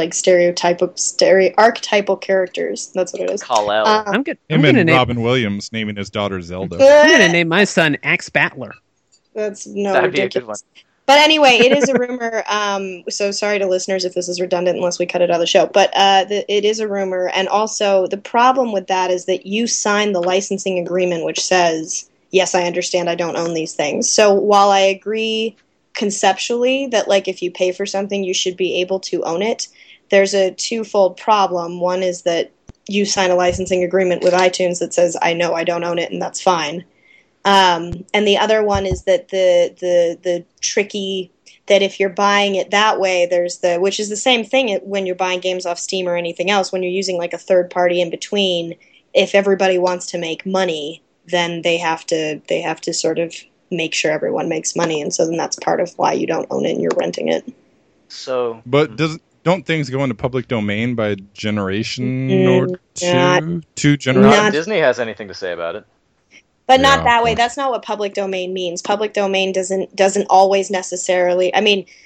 archetypal characters. That's what it is. Kal-El. I'm gonna name Robin Williams naming his daughter Zelda. I'm going to name my son Axe Battler. That's ridiculous. But anyway, it is a rumor. So sorry to listeners if this is redundant unless we cut it out of the show. But it is a rumor. And also the problem with that is that you sign the licensing agreement which says, yes, I understand I don't own these things. So while I agree conceptually that like if you pay for something you should be able to own it, there's a twofold problem. One is that you sign a licensing agreement with iTunes that says I know I don't own it and that's fine. And the other one is that the tricky that if you're buying it that way, which is the same thing when you're buying games off Steam or anything else, when you're using like a third party in between, if everybody wants to make money, then they have to sort of make sure everyone makes money, and so then that's part of why you don't own it and you're renting it. So, but don't things go into public domain by generation or two generations? Not Disney has anything to say about it, but not that way. That's not what public domain means. Public domain doesn't always necessarily. I mean,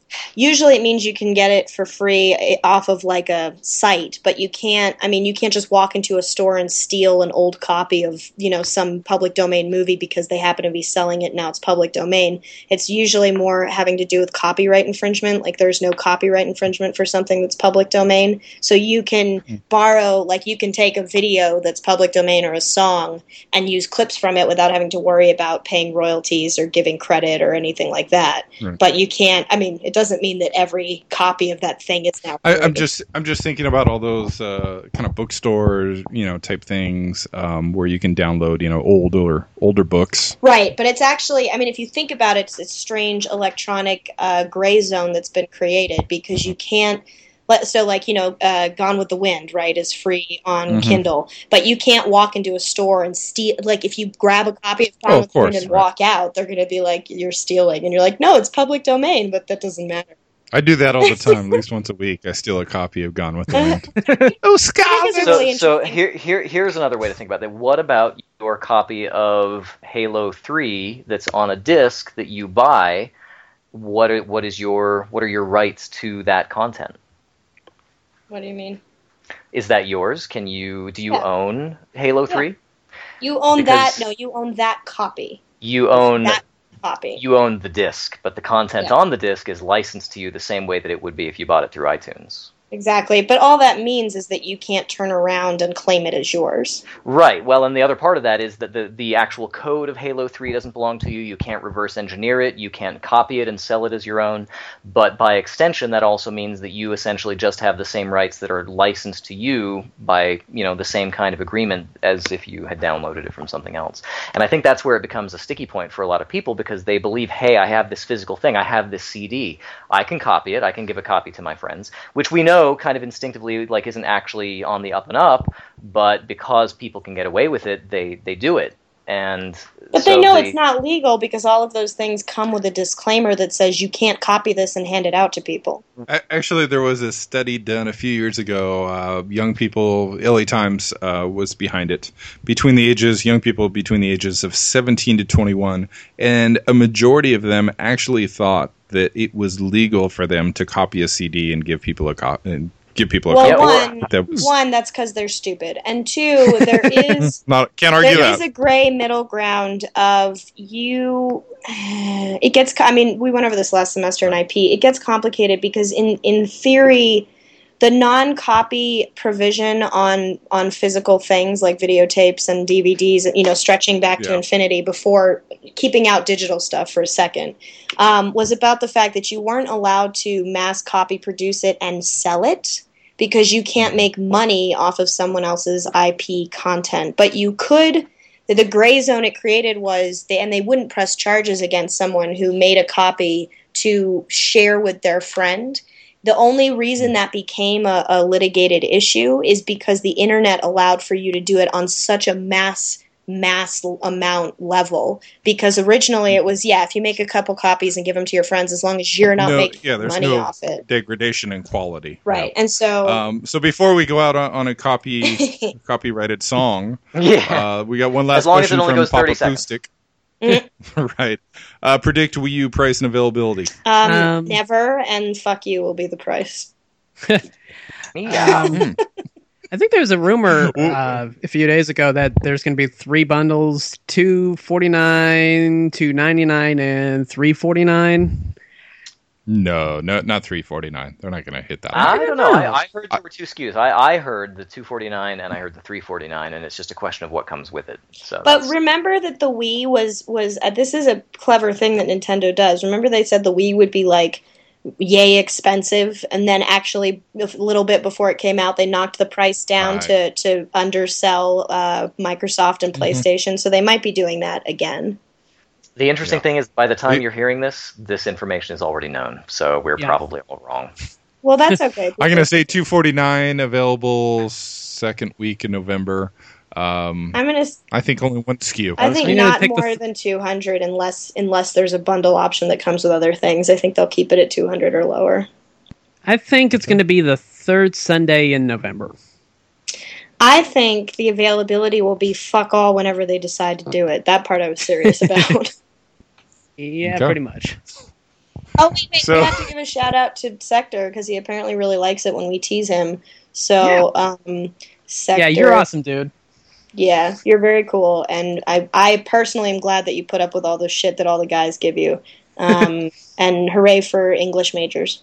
Usually it means you can get it for free off of like a site, but you can't just walk into a store and steal an old copy of, some public domain movie because they happen to be selling it, now it's public domain. It's usually more having to do with copyright infringement, like there's no copyright infringement for something that's public domain. So you can borrow, like you can take a video that's public domain or a song and use clips from it without having to worry about paying royalties or giving credit or anything like that. Right. But you can't, it doesn't mean that every copy of that thing is now. I'm just thinking about all those kind of bookstores, type things where you can download, older books. Right, but it's actually, if you think about it, it's a strange electronic gray zone that's been created because you can't. So, Gone with the Wind, right, is free on Kindle, but you can't walk into a store and steal. Like, if you grab a copy of Gone with the Wind and walk out, they're going to be like, "You're stealing," and you're like, "No, it's public domain," but that doesn't matter. I do that all the time. At least once a week, I steal a copy of Gone with the Wind. Oh, Scott! So here's another way to think about that. What about your copy of Halo 3 that's on a disc that you buy? What are your rights to that content? What do you mean? Is that yours? Do you own Halo 3? You own that. No, you own that copy. You own that copy. You own the disc, but the content on the disc is licensed to you the same way that it would be if you bought it through iTunes. Exactly, but all that means is that you can't turn around and claim it as yours. Right, well, and the other part of that is that the actual code of Halo 3 doesn't belong to you, you can't reverse engineer it, you can't copy it and sell it as your own, but by extension that also means that you essentially just have the same rights that are licensed to you by, the same kind of agreement as if you had downloaded it from something else. And I think that's where it becomes a sticky point for a lot of people because they believe, hey, I have this physical thing, I have this CD, I can copy it, I can give a copy to my friends, which we know kind of instinctively isn't actually on the up and up, but because people can get away with it, they do it. But they know it's not legal because all of those things come with a disclaimer that says you can't copy this and hand it out to people. Actually, there was a study done a few years ago. Young people, LA Times was behind it. Young people between the ages of 17 to 21, and a majority of them actually thought that it was legal for them to copy a CD and give people a copy. One, that's because they're stupid, and two, there is can't argue there is a gray middle ground of you. It gets. We went over this last semester in IP. It gets complicated because in theory, the non-copy provision on physical things like videotapes and DVDs, stretching back to infinity before keeping out digital stuff for a second, was about the fact that you weren't allowed to mass copy produce it and sell it because you can't make money off of someone else's IP content. But you could. The gray zone it created was, they wouldn't press charges against someone who made a copy to share with their friend. The only reason that became a litigated issue is because the internet allowed for you to do it on such a mass amount level. Because originally it was, if you make a couple copies and give them to your friends, as long as you're not making money off it. Degradation in quality. Right, and so... so before we go out on a copyrighted song, we got one last question from Papa Acoustic. Right. Predict Wii U price and availability. Never, and fuck you will be the price. I think there was a rumor a few days ago that there's going to be 3 bundles: $249, $299, and $349. No, not $349. They're not going to hit that. I don't know. I heard there were 2 SKUs. I heard the $249 and I heard the $349, and it's just a question of what comes with it. But remember that the Wii was this is a clever thing that Nintendo does. Remember they said the Wii would be yay expensive, and then actually a little bit before it came out they knocked the price down to undersell Microsoft and PlayStation, so they might be doing that again. The interesting thing is, by the time you're hearing this information is already known, so we're probably all wrong. Well, that's okay. I'm going to say $249 available second week in November. I think only one SKU. I think not more than 200 unless there's a bundle option that comes with other things. I think they'll keep it at 200 or lower. I think it's going to be the third Sunday in November. I think the availability will be fuck all whenever they decide to do it. That part I was serious about. Yeah, pretty much. Oh, wait, we have to give a shout out to Sector because he apparently really likes it when we tease him. So, Sector. Yeah, you're awesome, dude. Yeah, you're very cool, and I personally am glad that you put up with all the shit that all the guys give you. And hooray for English majors.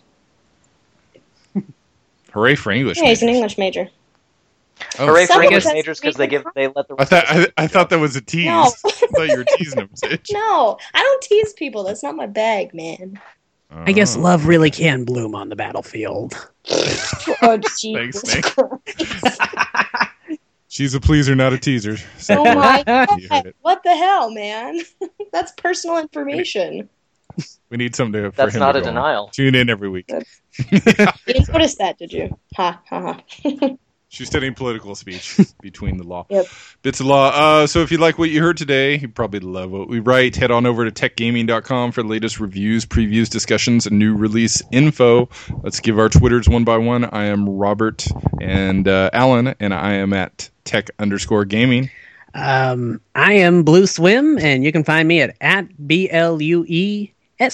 Hooray for English majors. Yeah, he's an English major. Oh. Hooray for English majors because they let the. I thought that was a tease. No. I thought you were teasing him, Sitch. No, I don't tease people. That's not my bag, man. I guess love really can bloom on the battlefield. Oh, Jesus. Thanks, Snake. She's a pleaser, not a teaser. So oh my God. What the hell, man? That's personal information. We need something for That's him not to a denial. On. Tune in every week. You didn't notice that, did you? Ha, ha, ha. She's studying political speech between the law. Yep. Bits of law. So if you like what you heard today, you probably love what we write. Head on over to techgaming.com for the latest reviews, previews, discussions, and new release info. Let's give our Twitters one by one. I am Robert and Alan, and I am at tech_gaming. I am Blue Swim, and you can find me at BLUESWIM.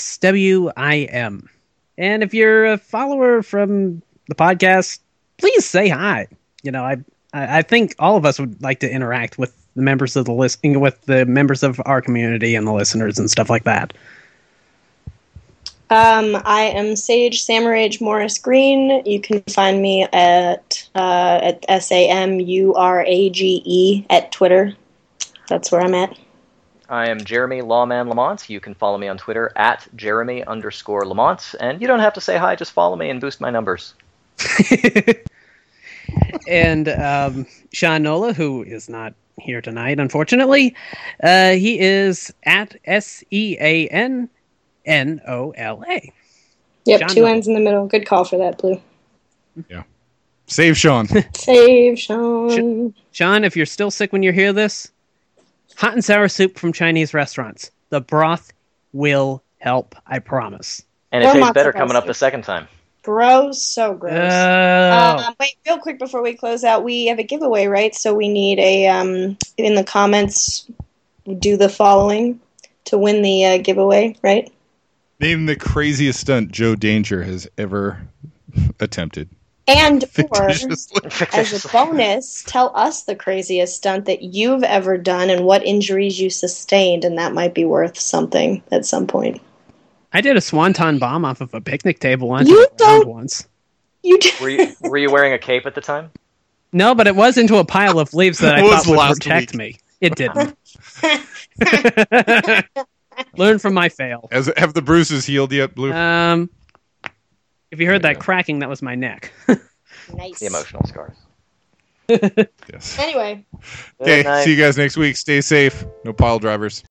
And if you're a follower from the podcast, please say hi. You know, I think all of us would like to interact with the members of with the members of our community and the listeners and stuff like that. I am Sage Samarage Morris Green. You can find me at SAMURAGE at Twitter. That's where I'm at. I am Jeremy Lawman Lamont. You can follow me on Twitter at Jeremy_Lamont. And you don't have to say hi, just follow me and boost my numbers. And Sean Nola, who is not here tonight, unfortunately, he is at SEANNOLA. Yep, Sean two Nola. N's in the middle. Good call for that, Blue. Yeah. Save Sean. Save Sean. Sean, if you're still sick when you hear this, hot and sour soup from Chinese restaurants. The broth will help, I promise. And it tastes better coming up the second time. Gross, so gross. Wait, real quick before we close out, we have a giveaway, right? So we need a, in the comments, do the following to win the giveaway, right? Name the craziest stunt Joe Danger has ever attempted. And or, as a bonus, tell us the craziest stunt that you've ever done and what injuries you sustained, and that might be worth something at some point. I did a swanton bomb off of a picnic table once. You did. Were you wearing a cape at the time? No, but it was into a pile of leaves that I thought would protect me. It didn't. Learn from my fail. Have the bruises healed yet, Blue? If you heard that cracking, that was my neck. Nice. The emotional scars. Yes. Anyway. Okay, see you guys next week. Stay safe. No pile drivers.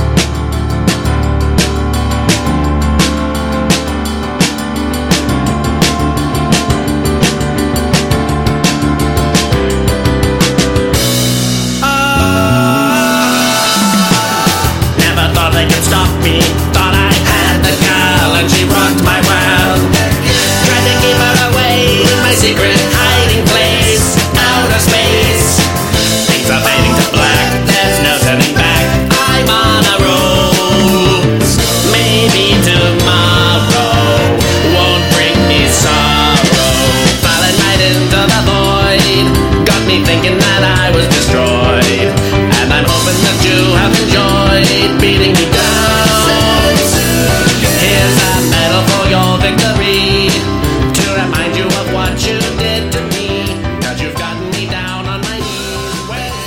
Secret hiding place, outer space. Things are fading to black, there's no turning back. I'm on a roll. Maybe tomorrow won't bring me sorrow. Falling right into the void, got me thinking that I was destroyed. And I'm hoping that you have enjoyed beating me down. Here's a medal for your victory, to remind you of what you did to me, 'cause you've gotten me down on my knees. Where's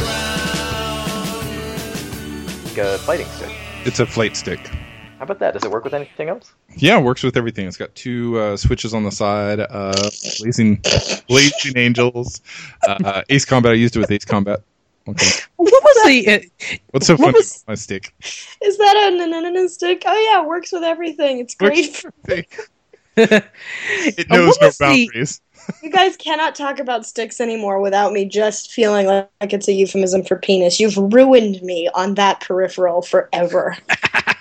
the ground? A fighting stick. It's a flight stick. How about that? Does it work with anything else? Yeah, it works with everything. It's got two switches on the side, blazing angels, Ace Combat. I used it with Ace Combat. Okay. What was the... What's so funny about my stick? Is that a no stick? Oh yeah, it works with everything. It's great. It knows no boundaries. You guys cannot talk about sticks anymore without me just feeling like it's a euphemism for penis. You've ruined me on that peripheral forever.